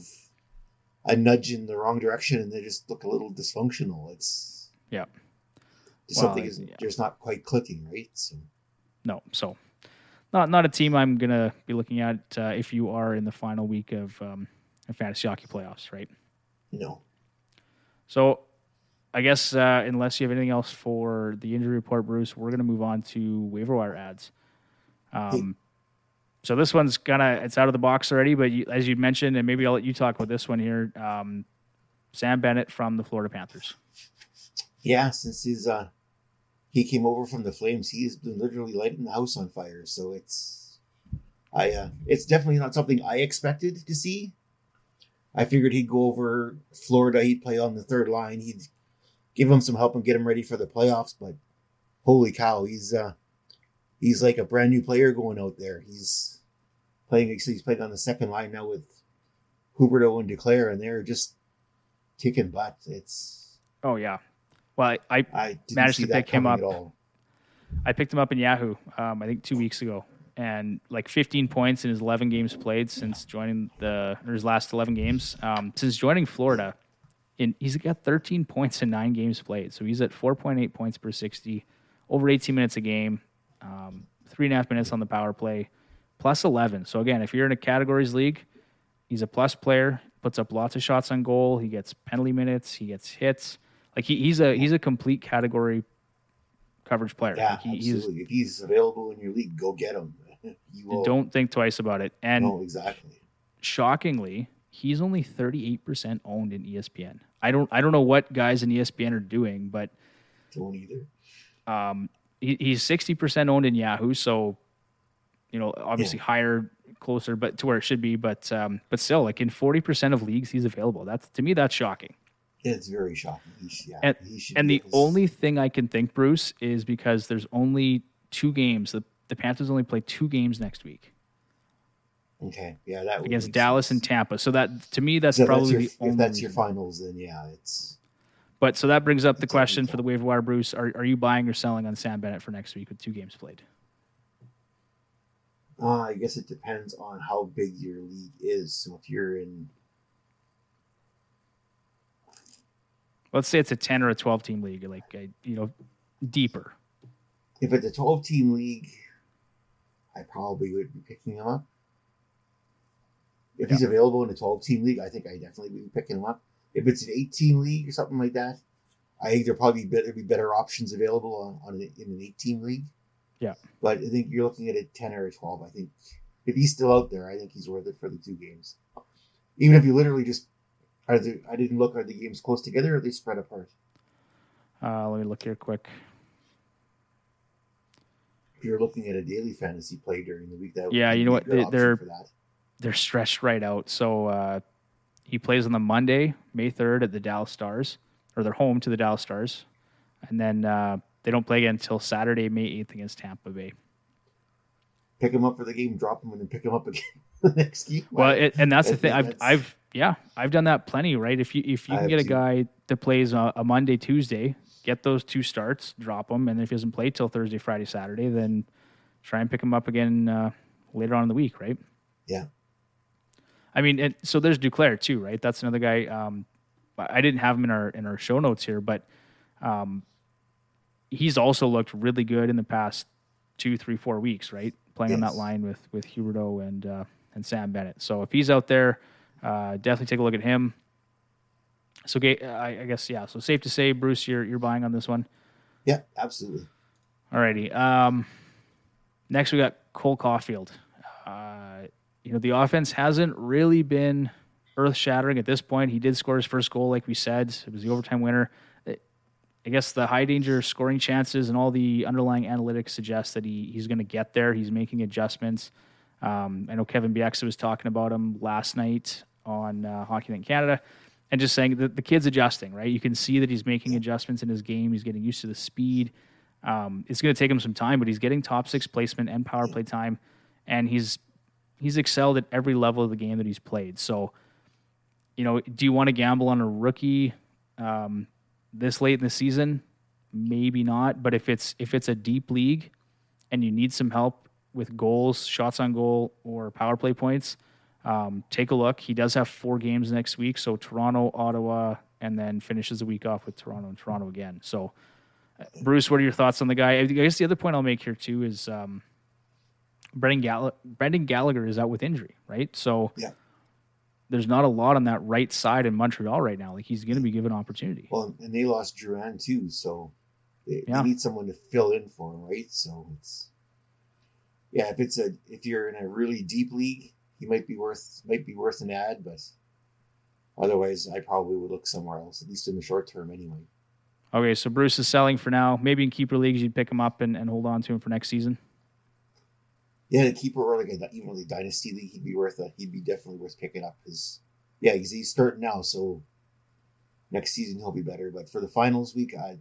S2: a nudge in the wrong direction, and they just look a little dysfunctional. It's
S1: yeah,
S2: just well, something is yeah. just not quite clicking, right? So
S1: no, so not not a team I'm gonna be looking at uh, if you are in the final week of um, fantasy hockey playoffs, right?
S2: No.
S1: So I guess uh, unless you have anything else for the injury report, Bruce, we're gonna move on to waiver wire ads. Um. Hey. So this one's kind of, it's out of the box already, but you, as you mentioned, and maybe I'll let you talk about this one here, um, Sam Bennett from the Florida Panthers.
S2: Yeah, since he's, uh, he came over from the Flames, he's been literally lighting the house on fire. So it's, I, uh, it's definitely not something I expected to see. I figured he'd go over Florida, he'd play on the third line, he'd give him some help and get him ready for the playoffs, but holy cow, he's, uh, he's like a brand new player going out there. He's playing, he's playing on the second line now with Huberdeau and Duclair, and they're just kicking butt. It's
S1: oh yeah. Well, I, I,
S2: I
S1: managed to pick him up.
S2: At all.
S1: I picked him up in Yahoo. Um, I think two weeks ago, and like fifteen points in his eleven games played since joining the or his last eleven games. Um, since joining Florida, in he's got thirteen points in nine games played. So he's at four point eight points per sixty, over eighteen minutes a game, um, three and a half minutes on the power play. Plus eleven. So again, if you're in a categories league, he's a plus player, puts up lots of shots on goal. He gets penalty minutes. He gets hits. Like he, he's a he's a complete category coverage player.
S2: Yeah,
S1: like he,
S2: absolutely. He's, if he's available in your league, go get him.
S1: You will, don't think twice about it. And
S2: no, exactly.
S1: Shockingly, he's only thirty-eight percent owned in E S P N. I don't I don't know what guys in E S P N are doing, but
S2: don't either.
S1: Um, he, he's sixty percent owned in Yahoo, so. You know, obviously yeah. higher, closer, but to where it should be. But um, but still, like in forty percent of leagues, he's available. That's to me, that's shocking.
S2: It's very shocking. He's, yeah,
S1: and
S2: he
S1: and the
S2: his...
S1: only thing I can think, Bruce, is because there's only two games. The the Panthers only play two games next week.
S2: Okay, yeah, that would
S1: against
S2: make
S1: Dallas and
S2: sense.
S1: Tampa. So that to me, that's
S2: So if that's
S1: probably
S2: your
S1: the only
S2: if that's your
S1: reason.
S2: finals, then yeah, it's
S1: But so that brings up the
S2: it's definitely
S1: question for the
S2: tough.
S1: waiver wire, Bruce. Are, are you buying or selling on Sam Bennett for next week with two games played?
S2: Uh, I guess it depends on how big your league is. So if you're in,
S1: Let's say it's a ten or a twelve team league, like, a, you know, deeper.
S2: if it's a twelve team league, I probably would be picking him up. If
S1: Yeah.
S2: he's available in a twelve team league, I think I definitely would be picking him up. If it's an eight team league or something like that, I think there'll probably be better, be better options available on, on an, in an eight team league.
S1: Yeah.
S2: But I think you're looking at a ten or a twelve. I think if he's still out there, I think he's worth it for the two games. Even if you literally just, are the, I didn't look, are the games close together or are they spread apart?
S1: Uh, let me look here quick.
S2: If you're looking at a daily fantasy play during the week, that would
S1: Yeah,
S2: be
S1: you know
S2: a
S1: what?
S2: good
S1: They,
S2: option
S1: they're
S2: for that.
S1: they're stretched right out. So uh, he plays on the Monday, May third, at the Dallas Stars, or they're home to the Dallas Stars, and then uh, they don't play again until Saturday, May eighth, against Tampa Bay.
S2: Pick him up for the game, drop him, and then pick him up again the next game.
S1: Well, it, and that's
S2: I
S1: the thing.
S2: think
S1: I've,
S2: that's-
S1: I've, yeah, I've done that plenty, right? If you if you
S2: I
S1: can
S2: have
S1: get a
S2: too.
S1: guy that plays a, a Monday, Tuesday, get those two starts, drop him, and if he doesn't play till Thursday, Friday, Saturday, then try and pick him up again uh, later on in the week, right?
S2: Yeah.
S1: I mean, and so there's Duclair too, right? That's another guy. Um, I didn't have him in our in our show notes here, but um, he's also looked really good in the past two, three, four weeks, right? Playing on
S2: Yes.
S1: that line with with Huberdeau and uh, and Sam Bennett. So if he's out there, uh, definitely take a look at him. So I, I guess yeah. So safe to say, Bruce, you're you're buying on this one.
S2: Yeah, absolutely.
S1: Alrighty. Um, next we got Cole Caulfield. Uh, you know, the offense hasn't really been earth-shattering at this point. He did score his first goal, like we said. It was the overtime winner. I guess the high-danger scoring chances and all the underlying analytics suggest that he he's going to get there. He's making adjustments. Um, I know Kevin Bieksa was talking about him last night on uh, Hockey Night in Canada and just saying that the kid's adjusting, right? You can see that he's making adjustments in his game. He's getting used to the speed. Um, it's going to take him some time, but he's getting top six placement and power play time, and he's he's excelled at every level of the game that he's played. So, you know, do you want to gamble on a rookie um, this late in the season? Maybe not. But if it's if it's a deep league and you need some help with goals, shots on goal, or power play points, um, take a look. He does have four games next week, so Toronto, Ottawa, and then finishes the week off with Toronto and Toronto again. So, uh, Bruce, what are your thoughts on the guy? I guess the other point I'll make here too is um, Brendan, Gall- Brendan Gallagher is out with injury, right? So
S2: Yeah.
S1: there's not a lot on that right side in Montreal right now. Like, he's going to be given opportunity.
S2: Well, and they lost Drouin too, so they,
S1: Yeah.
S2: they need someone to fill in for him, right? So it's yeah. If it's a if you're in a really deep league, he might be worth might be worth an ad, but otherwise, I probably would look somewhere else, at least in the short term, anyway.
S1: Okay, so Bruce is selling for now. Maybe in keeper leagues, you'd pick him up and, and hold on to him for next season.
S2: Yeah, a keeper or like a, even like dynasty league, he'd be worth a, he'd be definitely worth picking up because yeah, he's, he's starting now, so next season he'll be better. But for the finals week, I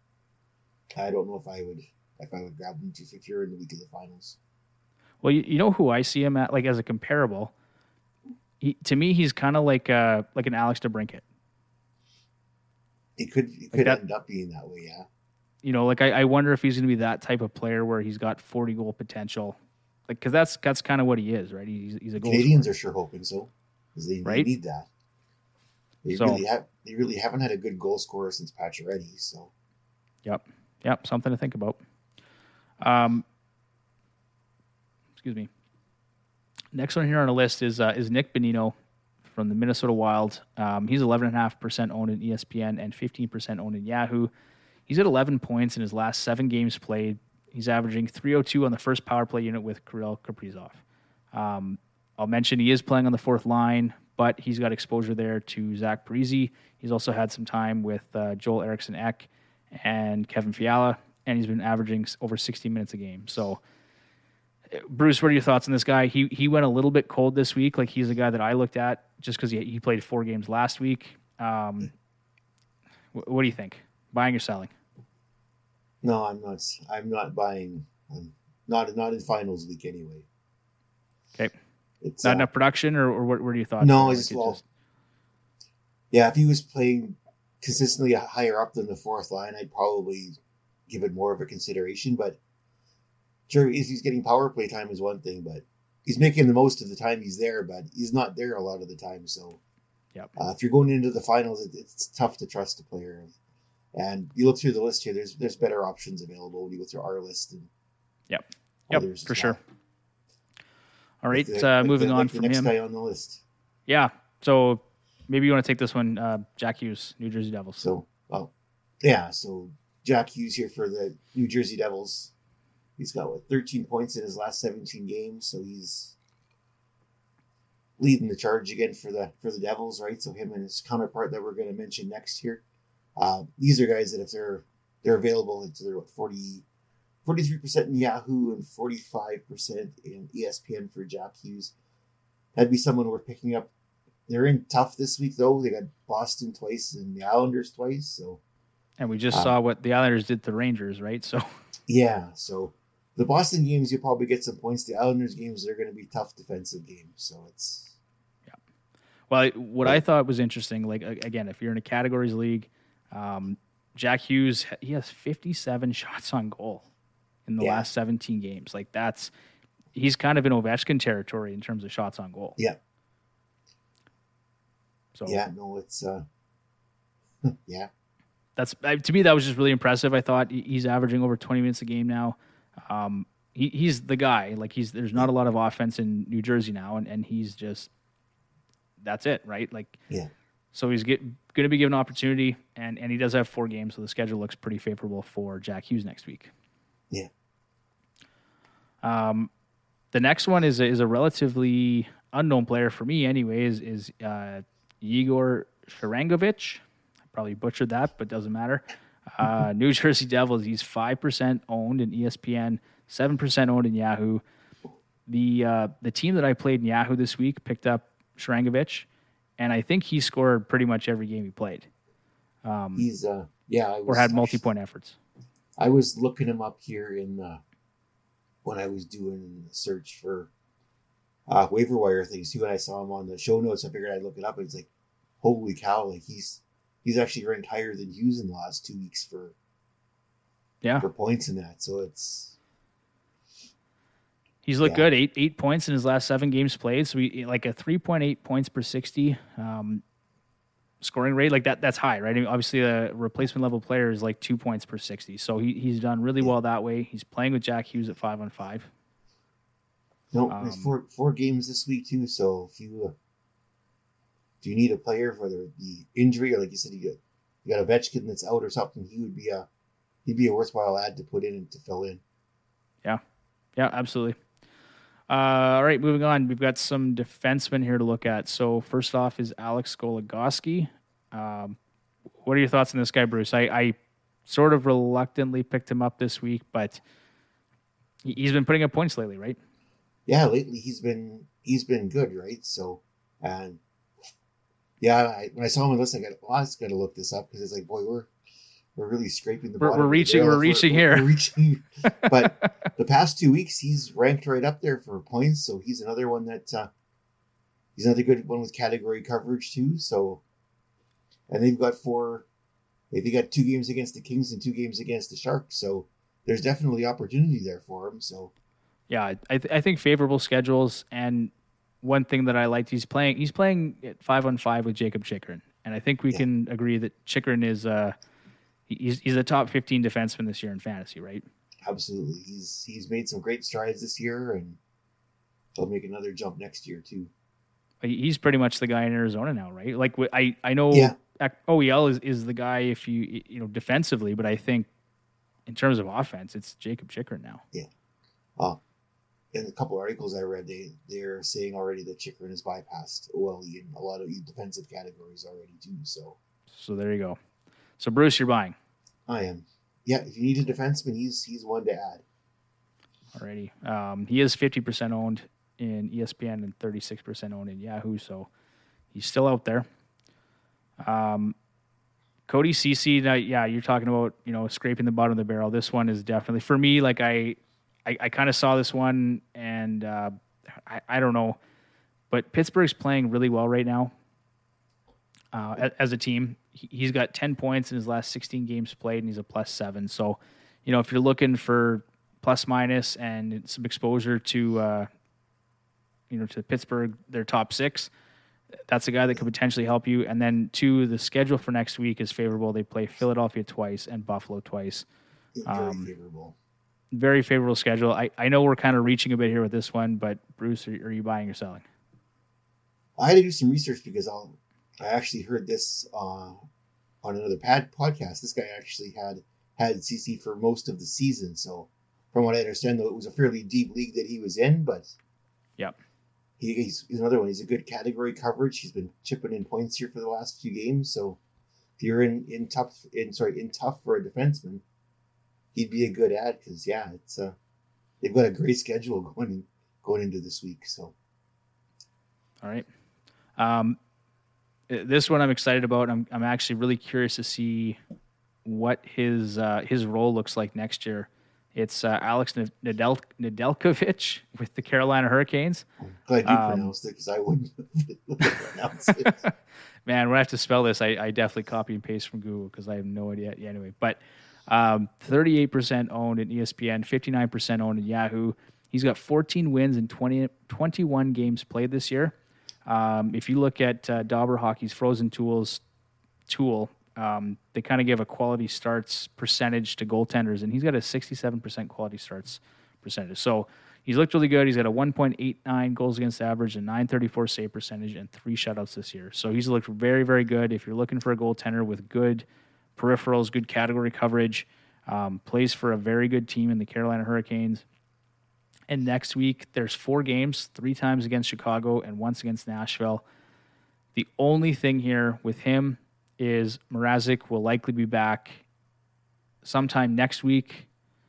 S2: I don't know if I would if I would grab him to if you're in the week of the finals.
S1: Well, you, you know who I see him at, like as a comparable. He, to me, he's kind of like uh like an Alex DeBrincat.
S2: It could it
S1: Like
S2: could
S1: that-
S2: end up being that way, yeah.
S1: You know, like I, I wonder if he's going to be that type of player where he's got forty goal potential. Like, because that's that's kind of what he is, right? He's he's a goal
S2: Canadians
S1: scorer.
S2: are sure hoping so because they,
S1: Right?
S2: they need that. They
S1: So-
S2: really have they really haven't had a good goal scorer since Pacioretty, so
S1: Yep, yep, something to think about. Um, excuse me. Next one here on the list is uh, is Nick Bonino from the Minnesota Wild. Um, he's eleven point five percent owned in E S P N and fifteen percent owned in Yahoo. He's at eleven points in his last seven games played. He's averaging three oh two on the first power play unit with Kirill Kaprizov. Um, I'll mention he is playing on the fourth line, but he's got exposure there to Zach Parise. He's also had some time with uh, Joel Eriksson Ek and Kevin Fiala, and he's been averaging over sixty minutes a game. So, Bruce, what are your thoughts on this guy? He he went a little bit cold this week. Like, he's a guy that I looked at just because he, he played four games last week. Um, wh- what do you think? Buying or selling?
S2: no, I'm not I'm not buying um, not not in finals week anyway.
S1: Okay.
S2: It's
S1: Not
S2: uh,
S1: enough production, or, or what, what are your thoughts?
S2: no,
S1: there?
S2: it's just
S1: Like,
S2: well,
S1: just-
S2: yeah. If he was playing consistently higher up than the fourth line, I'd probably give it more of a consideration. But sure, if he's getting power play time is one thing, but he's making the most of the time he's there. But he's not there a lot of the time. So,
S1: Yep.
S2: uh, if you're going into the finals, it, it's tough to trust a player. And you look through the list here. There's there's better options available when you go through our list and
S1: Yep. Yep,
S2: others as
S1: for
S2: well.
S1: sure. All right,
S2: Like the-
S1: uh,
S2: like
S1: moving
S2: the,
S1: on
S2: like the
S1: from
S2: next
S1: him.
S2: guy on the list.
S1: Yeah. So maybe you want to take this one, uh, Jack Hughes, New Jersey Devils.
S2: So, well, yeah. So Jack Hughes here for the New Jersey Devils. He's got what thirteen points in his last seventeen games, so he's leading the charge again for the for the Devils, right? So him and his counterpart that we're going to mention next here. Uh, these are guys that if they're they're available, it's they're what forty. forty-three percent in Yahoo and forty-five percent in E S P N for Jack Hughes. That'd be someone we're picking up. They're in tough this week, though. They got Boston twice and the Islanders twice. So,
S1: And we just
S2: um,
S1: saw what the Islanders did to Rangers, right? So
S2: yeah. So, the Boston games, you'll probably get some points. The Islanders games, they're going to be tough defensive games. So, it's.
S1: Well, what
S2: Yeah.
S1: I thought was interesting, like a- again, if you're in a categories league, um, Jack Hughes, he has fifty-seven shots on goal in the
S2: Yeah.
S1: last seventeen games. Like that's, he's kind of in Ovechkin territory in terms of shots on goal.
S2: Yeah.
S1: So
S2: Yeah, no, it's. uh Yeah.
S1: that's uh, to me that was just really impressive. I thought he- he's averaging over twenty minutes a game now. Um, he, he's the guy. Like he's there's not a lot of offense in New Jersey now, and, and he's just that's it, right? Like
S2: Yeah.
S1: so he's get, going to be given opportunity, and, and he does have four games, so the schedule looks pretty favorable for Jack Hughes next week.
S2: Yeah.
S1: Um, the next one is a, is a relatively unknown player for me, anyways. Is uh, Igor Sharangovich. I probably butchered that, but doesn't matter. Uh, New Jersey Devils. He's five percent owned in E S P N, seven percent owned in Yahoo. The uh, the team that I played in Yahoo this week picked up Sharangovich, and I think he scored pretty much every game he played. Um,
S2: He's. uh Yeah. I was,
S1: or had multi-point efforts.
S2: I was looking him up here in uh, when I was doing a search for uh, waiver wire things too, and I saw him on the show notes. I figured I'd look it up, and it's like, holy cow! Like he's he's actually ranked higher than Hughes in the last two weeks for
S1: Yeah,
S2: for points in that. So it's
S1: he's looked
S2: Yeah.
S1: good. Eight eight points in his last seven games played. So he like a three point eight points per sixty um, scoring rate. Like that, that's high, right? I mean, obviously, a replacement level player is like two points per sixty. So he, he's done really well that way. He's playing with Jack Hughes at five on five.
S2: no,
S1: Um,
S2: there's four four games this week too. So if you uh, if you need a player, whether it be injury or like you said, you got you got a Ovechkin that's out or something, he would be a he'd be a worthwhile ad to put in and to fill in.
S1: Yeah, absolutely. Uh, all right, moving on. We've got some defensemen here to look at. So first off is Alex Goligoski. Um, what are your thoughts on this guy, Bruce? I, I sort of reluctantly picked him up this week, but he- he's been putting up points lately, right?
S2: Yeah, lately he's been he's been good, right? So, and yeah, I, when I saw him on the list, I got well, I just got to look this up because it's like, boy, we're we're really scraping the
S1: We're-
S2: bottom.
S1: we're
S2: of the
S1: reaching-
S2: barrel
S1: we're
S2: if
S1: reaching here.
S2: We're reaching, but the past two weeks he's ranked right up there for points. So he's another one that uh, he's another good one with category coverage too. So, and they've got four. They've got two games against the Kings and two games against the Sharks. So there's definitely opportunity there for him. So.
S1: Yeah, I, th- I think favorable schedules, and one thing that I liked, he's playing he's playing at five on five with Jacob Chikrin, and I think we
S2: Yeah.
S1: can agree that Chikrin is uh he's he's a top fifteen defenseman this year in fantasy, right?
S2: Absolutely, he's he's made some great strides this year, and he'll make another jump next year too.
S1: He's pretty much the guy in Arizona now, right? Like wh- I I know
S2: Yeah.
S1: O E L is, is the guy if you you know defensively, but I think in terms of offense, it's Jacob Chikrin now.
S2: Uh, in a couple articles I read, they they're saying already that Chikrin has bypassed O L E in a lot of defensive categories already too. So
S1: So there you go. So Bruce, you're buying
S2: I am, yeah. If you need a defenseman, he's he's one to add.
S1: already. Um, he is fifty percent owned in E S P N and thirty-six percent owned in Yahoo, so he's still out there. Um, Cody Ceci, now, yeah, you're talking about, you know, scraping the bottom of the barrel. This one is definitely, for me, like I, I, I kind of saw this one and uh, I, I don't know. but Pittsburgh's playing really well right now uh, as a team. He's got ten points in his last sixteen games played, and he's a plus seven. So, you know, if you're looking for plus minus and some exposure to, uh, you know, to Pittsburgh, their top six, that's a guy that could potentially help you. And then, two, the schedule for next week is favorable. They play Philadelphia twice and Buffalo twice.
S2: Very
S1: um,
S2: favorable.
S1: Very favorable schedule. I, I know we're kind of reaching a bit here with this one, but Bruce, are, are you buying or selling?
S2: I had to do some research because I'll, I actually heard this uh, on another pad podcast. This guy actually had had C C for most of the season. So from what I understand, though, it was a fairly deep league that he was in, but
S1: yep.
S2: he, he's, he's another one. He's a good category coverage. He's been chipping in points here for the last few games. So if you're in, in tough, in sorry, in tough for a defenseman, he'd be a good ad because yeah, it's uh, they've got a great schedule going going into this week. So,
S1: all right, um, this one I'm excited about. I'm I'm actually really curious to see what his uh, his role looks like next year. It's uh, Alex Nedel- Nedeljkovic with the Carolina Hurricanes.
S2: I'm glad you
S1: um,
S2: pronounced it because I wouldn't pronounce it.
S1: Man, when I have to spell this, I, I definitely copy and paste from Google because I have no idea yet. Anyway, but. Um, thirty-eight percent owned in E S P N, fifty-nine percent owned in Yahoo. He's got fourteen wins in twenty, twenty-one games played this year. Um, if you look at uh, Dauber Hockey's Frozen Tools tool, um, they kind of give a quality starts percentage to goaltenders, and he's got a sixty-seven percent quality starts percentage. So he's looked really good. He's got a one point eight nine goals against average, a nine thirty-four save percentage, and three shutouts this year. So he's looked very, very good. If you're looking for a goaltender with good peripherals, good category coverage, um, plays for a very good team in the Carolina Hurricanes. And next week, there's four games, three times against Chicago and once against Nashville. The only thing here with him is Mrazek will likely be back sometime next week,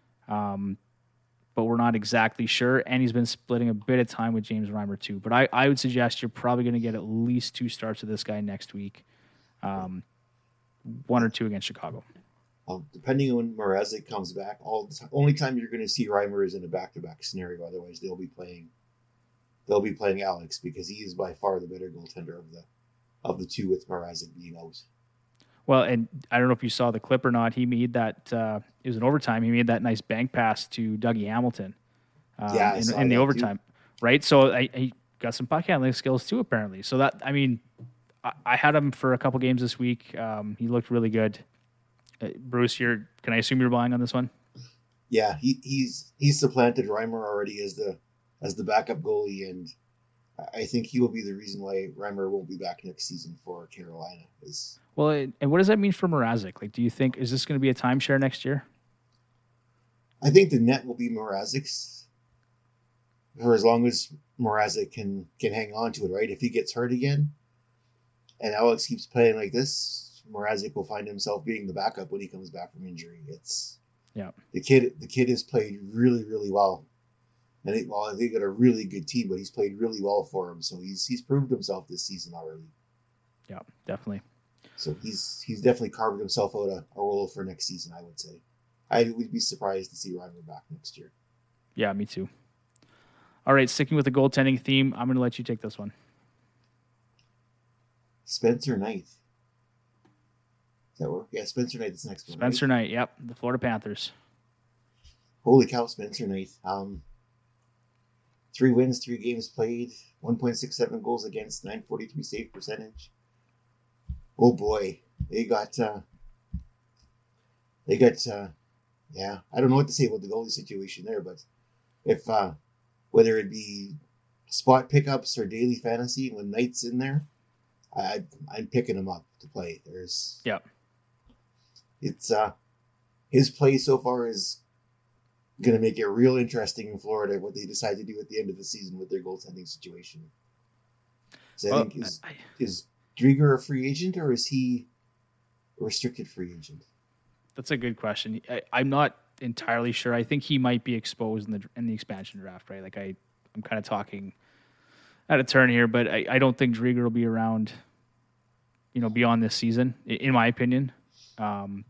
S1: um, but we're not exactly sure. And he's been splitting a bit of time with James Reimer too. But I, I would suggest you're probably going to get at least two starts of this guy next week. Um, One or two against Chicago.
S2: Um, depending on when Mrazek comes back, all the time, only time you're going to see Reimer is in a back-to-back scenario. Otherwise, they'll be playing. They'll be playing Alex because he is by far the better goaltender of the of the two, with Mrazek being out.
S1: Well, and I don't know if you saw the clip or not. He made that. Uh, it was an overtime. He made that nice bank pass to Dougie Hamilton. Um,
S2: yeah,
S1: in, in the overtime, too. Right? So I, he got some puck handling skills too, apparently. So that I mean. I had him for a couple games this week. Um, he looked really good. Uh, Bruce, you're, can I assume you're buying on this one?
S2: Yeah, he, he's he's supplanted Reimer already as the as the backup goalie, and I think he will be the reason why Reimer won't be back next season for Carolina. Is
S1: well, and what does that mean for Mrazek? Like, do you think is this going to be a timeshare next year?
S2: I think the net will be Mrazek's for as long as Mrazek can can hang on to it. Right, if he gets hurt again. And Alex keeps playing like this, Mrazek will find himself being the backup when he comes back from injury. It's
S1: yeah.
S2: The kid the kid has played really, really well. And it, well, they got a really good team, but he's played really well for him. So he's he's proved himself this season already.
S1: Yeah, definitely.
S2: So he's he's definitely carved himself out a, a role for next season, I would say. I would be surprised to see Reimer back next year.
S1: Yeah, me too. All right, sticking with the goaltending theme, I'm going to let you take this one.
S2: Spencer Knight. Does that work? Yeah, Spencer Knight is the next one.
S1: Spencer
S2: right?
S1: Knight, yep, the Florida Panthers.
S2: Holy cow, Spencer Knight. Um, three wins, three games played, one point six seven goals against, nine forty-three save percentage. Oh boy, they got, uh, they got, uh, yeah, I don't know what to say about the goalie situation there, but if, uh, whether it be spot pickups or daily fantasy, when Knight's in there, I, I'm picking him up to play. There's,
S1: yeah,
S2: it's uh, his play so far is going to make it real interesting in Florida what they decide to do at the end of the season with their goaltending situation. So I
S1: well,
S2: think is
S1: I,
S2: is Drieger a free agent or is he a restricted free agent?
S1: That's a good question. I, I'm not entirely sure. I think he might be exposed in the in the expansion draft, right? Like I, I'm kind of talking out of turn here, but I, I don't think Drieger will be around, you know, beyond this season, in my opinion. Um,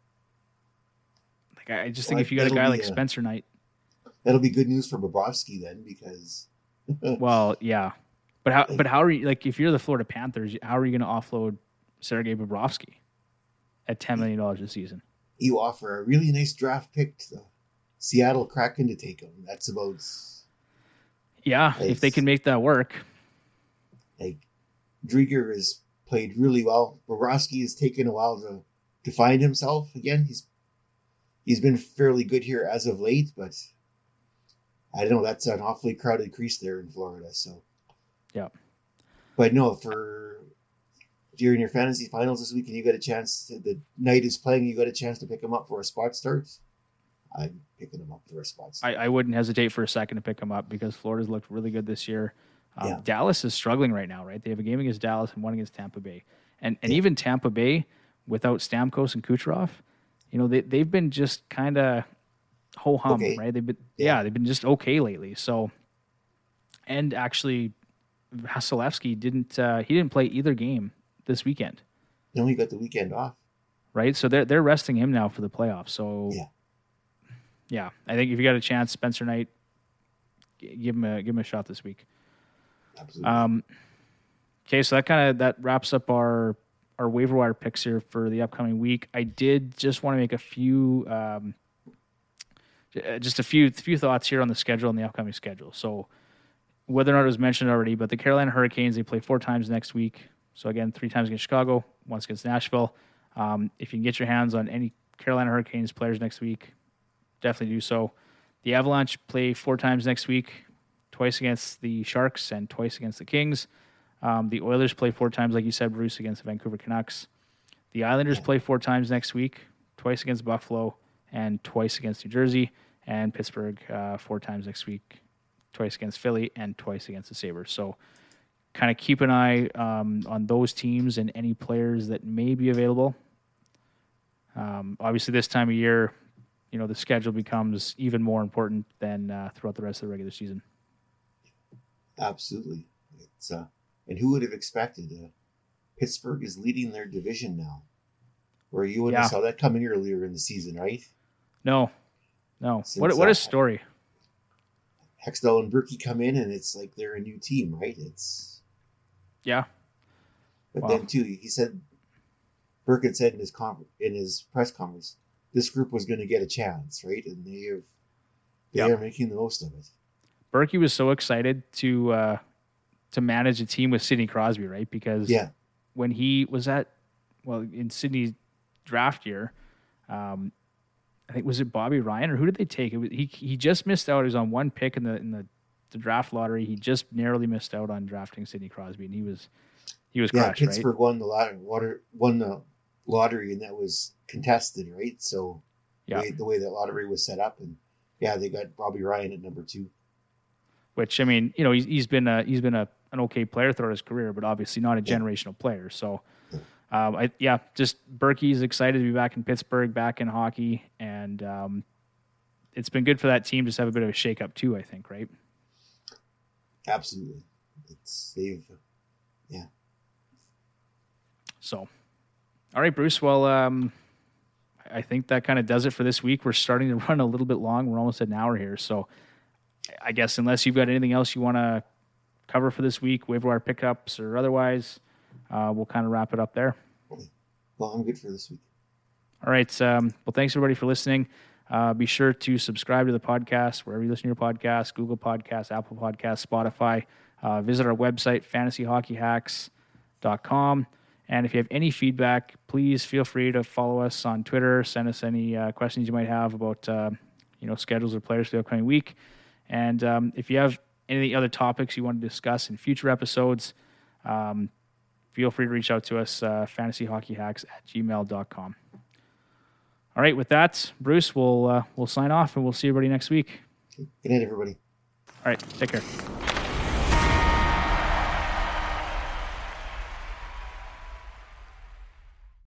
S1: like I just think
S2: Well,
S1: if you got a guy like
S2: a,
S1: Spencer Knight,
S2: that'll be good news for Bobrovsky then, because
S1: well, yeah, But how? But how are you? Like, if you're the Florida Panthers, how are you going to offload Sergei Bobrovsky at ten million dollars a season?
S2: You offer a really nice draft pick to the Seattle Kraken to take him. That's about.
S1: Yeah, like, if they can make that work.
S2: Like, Drieger has played really well. Bobrovsky has taken a while to, to find himself again. He's he's been fairly good here as of late, but I don't know. That's an awfully crowded crease there in Florida. So,
S1: yeah.
S2: But no, for during your fantasy finals this week, and you got a chance. To, the night is playing. You got a chance to pick him up for a spot start. I'm picking him up for a spot start.
S1: I, I wouldn't hesitate for a second to pick him up because Florida's looked really good this year. Um,
S2: yeah.
S1: Dallas is struggling right now, right? They have a game against Dallas and one against Tampa Bay, and and yeah. even Tampa Bay without Stamkos and Kucherov, you know, they they've been just kind of ho hum, okay. right? They've been yeah. yeah, they've been just okay lately. So, and actually, Vasilevsky didn't uh, he didn't play either game this weekend.
S2: No, he got the weekend off,
S1: right? So they're they're resting him now for the playoffs. So
S2: yeah,
S1: yeah, I think if you got a chance, Spencer Knight, give him a give him a shot this week.
S2: Absolutely.
S1: Um, okay, so that kind of that wraps up our our waiver wire picks here for the upcoming week. I did just want to make a few, um, just a few few thoughts here on the schedule and the upcoming schedule. So whether or not it was mentioned already, but the Carolina Hurricanes, they play four times next week. So again, three times against Chicago, once against Nashville. Um, if you can get your hands on any Carolina Hurricanes players next week, definitely do so. The Avalanche play four times next week. Twice against the Sharks and twice against the Kings. Um, the Oilers play four times, like you said, Bruce, against the Vancouver Canucks. The Islanders play four times next week, twice against Buffalo and twice against New Jersey. And Pittsburgh uh, four times next week, twice against Philly and twice against the Sabres. So kind of keep an eye um, on those teams and any players that may be available. Um, obviously, this time of year, you know, the schedule becomes even more important than uh, throughout the rest of the regular season.
S2: Absolutely. It's uh, and who would have expected? Uh, Pittsburgh is leading their division now. Where you wouldn't
S1: yeah.
S2: have saw that coming earlier in the season, right?
S1: No, no.
S2: Since,
S1: what what
S2: uh,
S1: a story!
S2: Hextall and Berkey come in, and it's like they're a new team, right? It's
S1: yeah.
S2: But
S1: wow.
S2: then too, he said Burke had said in his con- in his press conference, this group was going to get a chance, right? And they have they yep. are making the most of it.
S1: Berkey was so excited to uh, to manage a team with Sidney Crosby, right? Because
S2: yeah.
S1: when he was at, well, in Sidney's draft year, um, I think was it Bobby Ryan or who did they take? It was, he he just missed out. He was on one pick in the in the, the draft lottery. He just narrowly missed out on drafting Sidney Crosby, and he was he was
S2: yeah.
S1: crushed,
S2: Pittsburgh
S1: right?
S2: won the lottery, water won the lottery, and that was contested, right? So
S1: yeah,
S2: the way, the way that lottery was set up, and yeah, they got Bobby Ryan at number two.
S1: Which, I mean, you know, he's, he's been a, he's been a, an okay player throughout his career, but obviously not a generational player. So, um, I, yeah, just Berkey's excited to be back in Pittsburgh, back in hockey, and um, it's been good for that team just to have a bit of a shakeup too, I think, right?
S2: Absolutely. It's they've, yeah.
S1: So, all right, Bruce. Well, um, I think that kind of does it for this week. We're starting to run a little bit long. We're almost at an hour here, so. I guess unless you've got anything else you want to cover for this week, waiver wire pickups or otherwise, uh, we'll kind of wrap it up there.
S2: Well, I'm good for this week.
S1: All right. Um, well, thanks everybody for listening. Uh, be sure to subscribe to the podcast wherever you listen to your podcast, Google Podcasts, Apple Podcasts, Spotify. Uh, visit our website, fantasy hockey hacks dot com. And if you have any feedback, please feel free to follow us on Twitter. Send us any uh, questions you might have about uh, you know schedules or players for the upcoming week. And um, if you have any other topics you want to discuss in future episodes, um, feel free to reach out to us, uh, fantasy hockey hacks at gmail dot com. All right, with that, Bruce, we'll, uh, we'll sign off and we'll see everybody next week.
S2: Good night, everybody.
S1: All right, take care.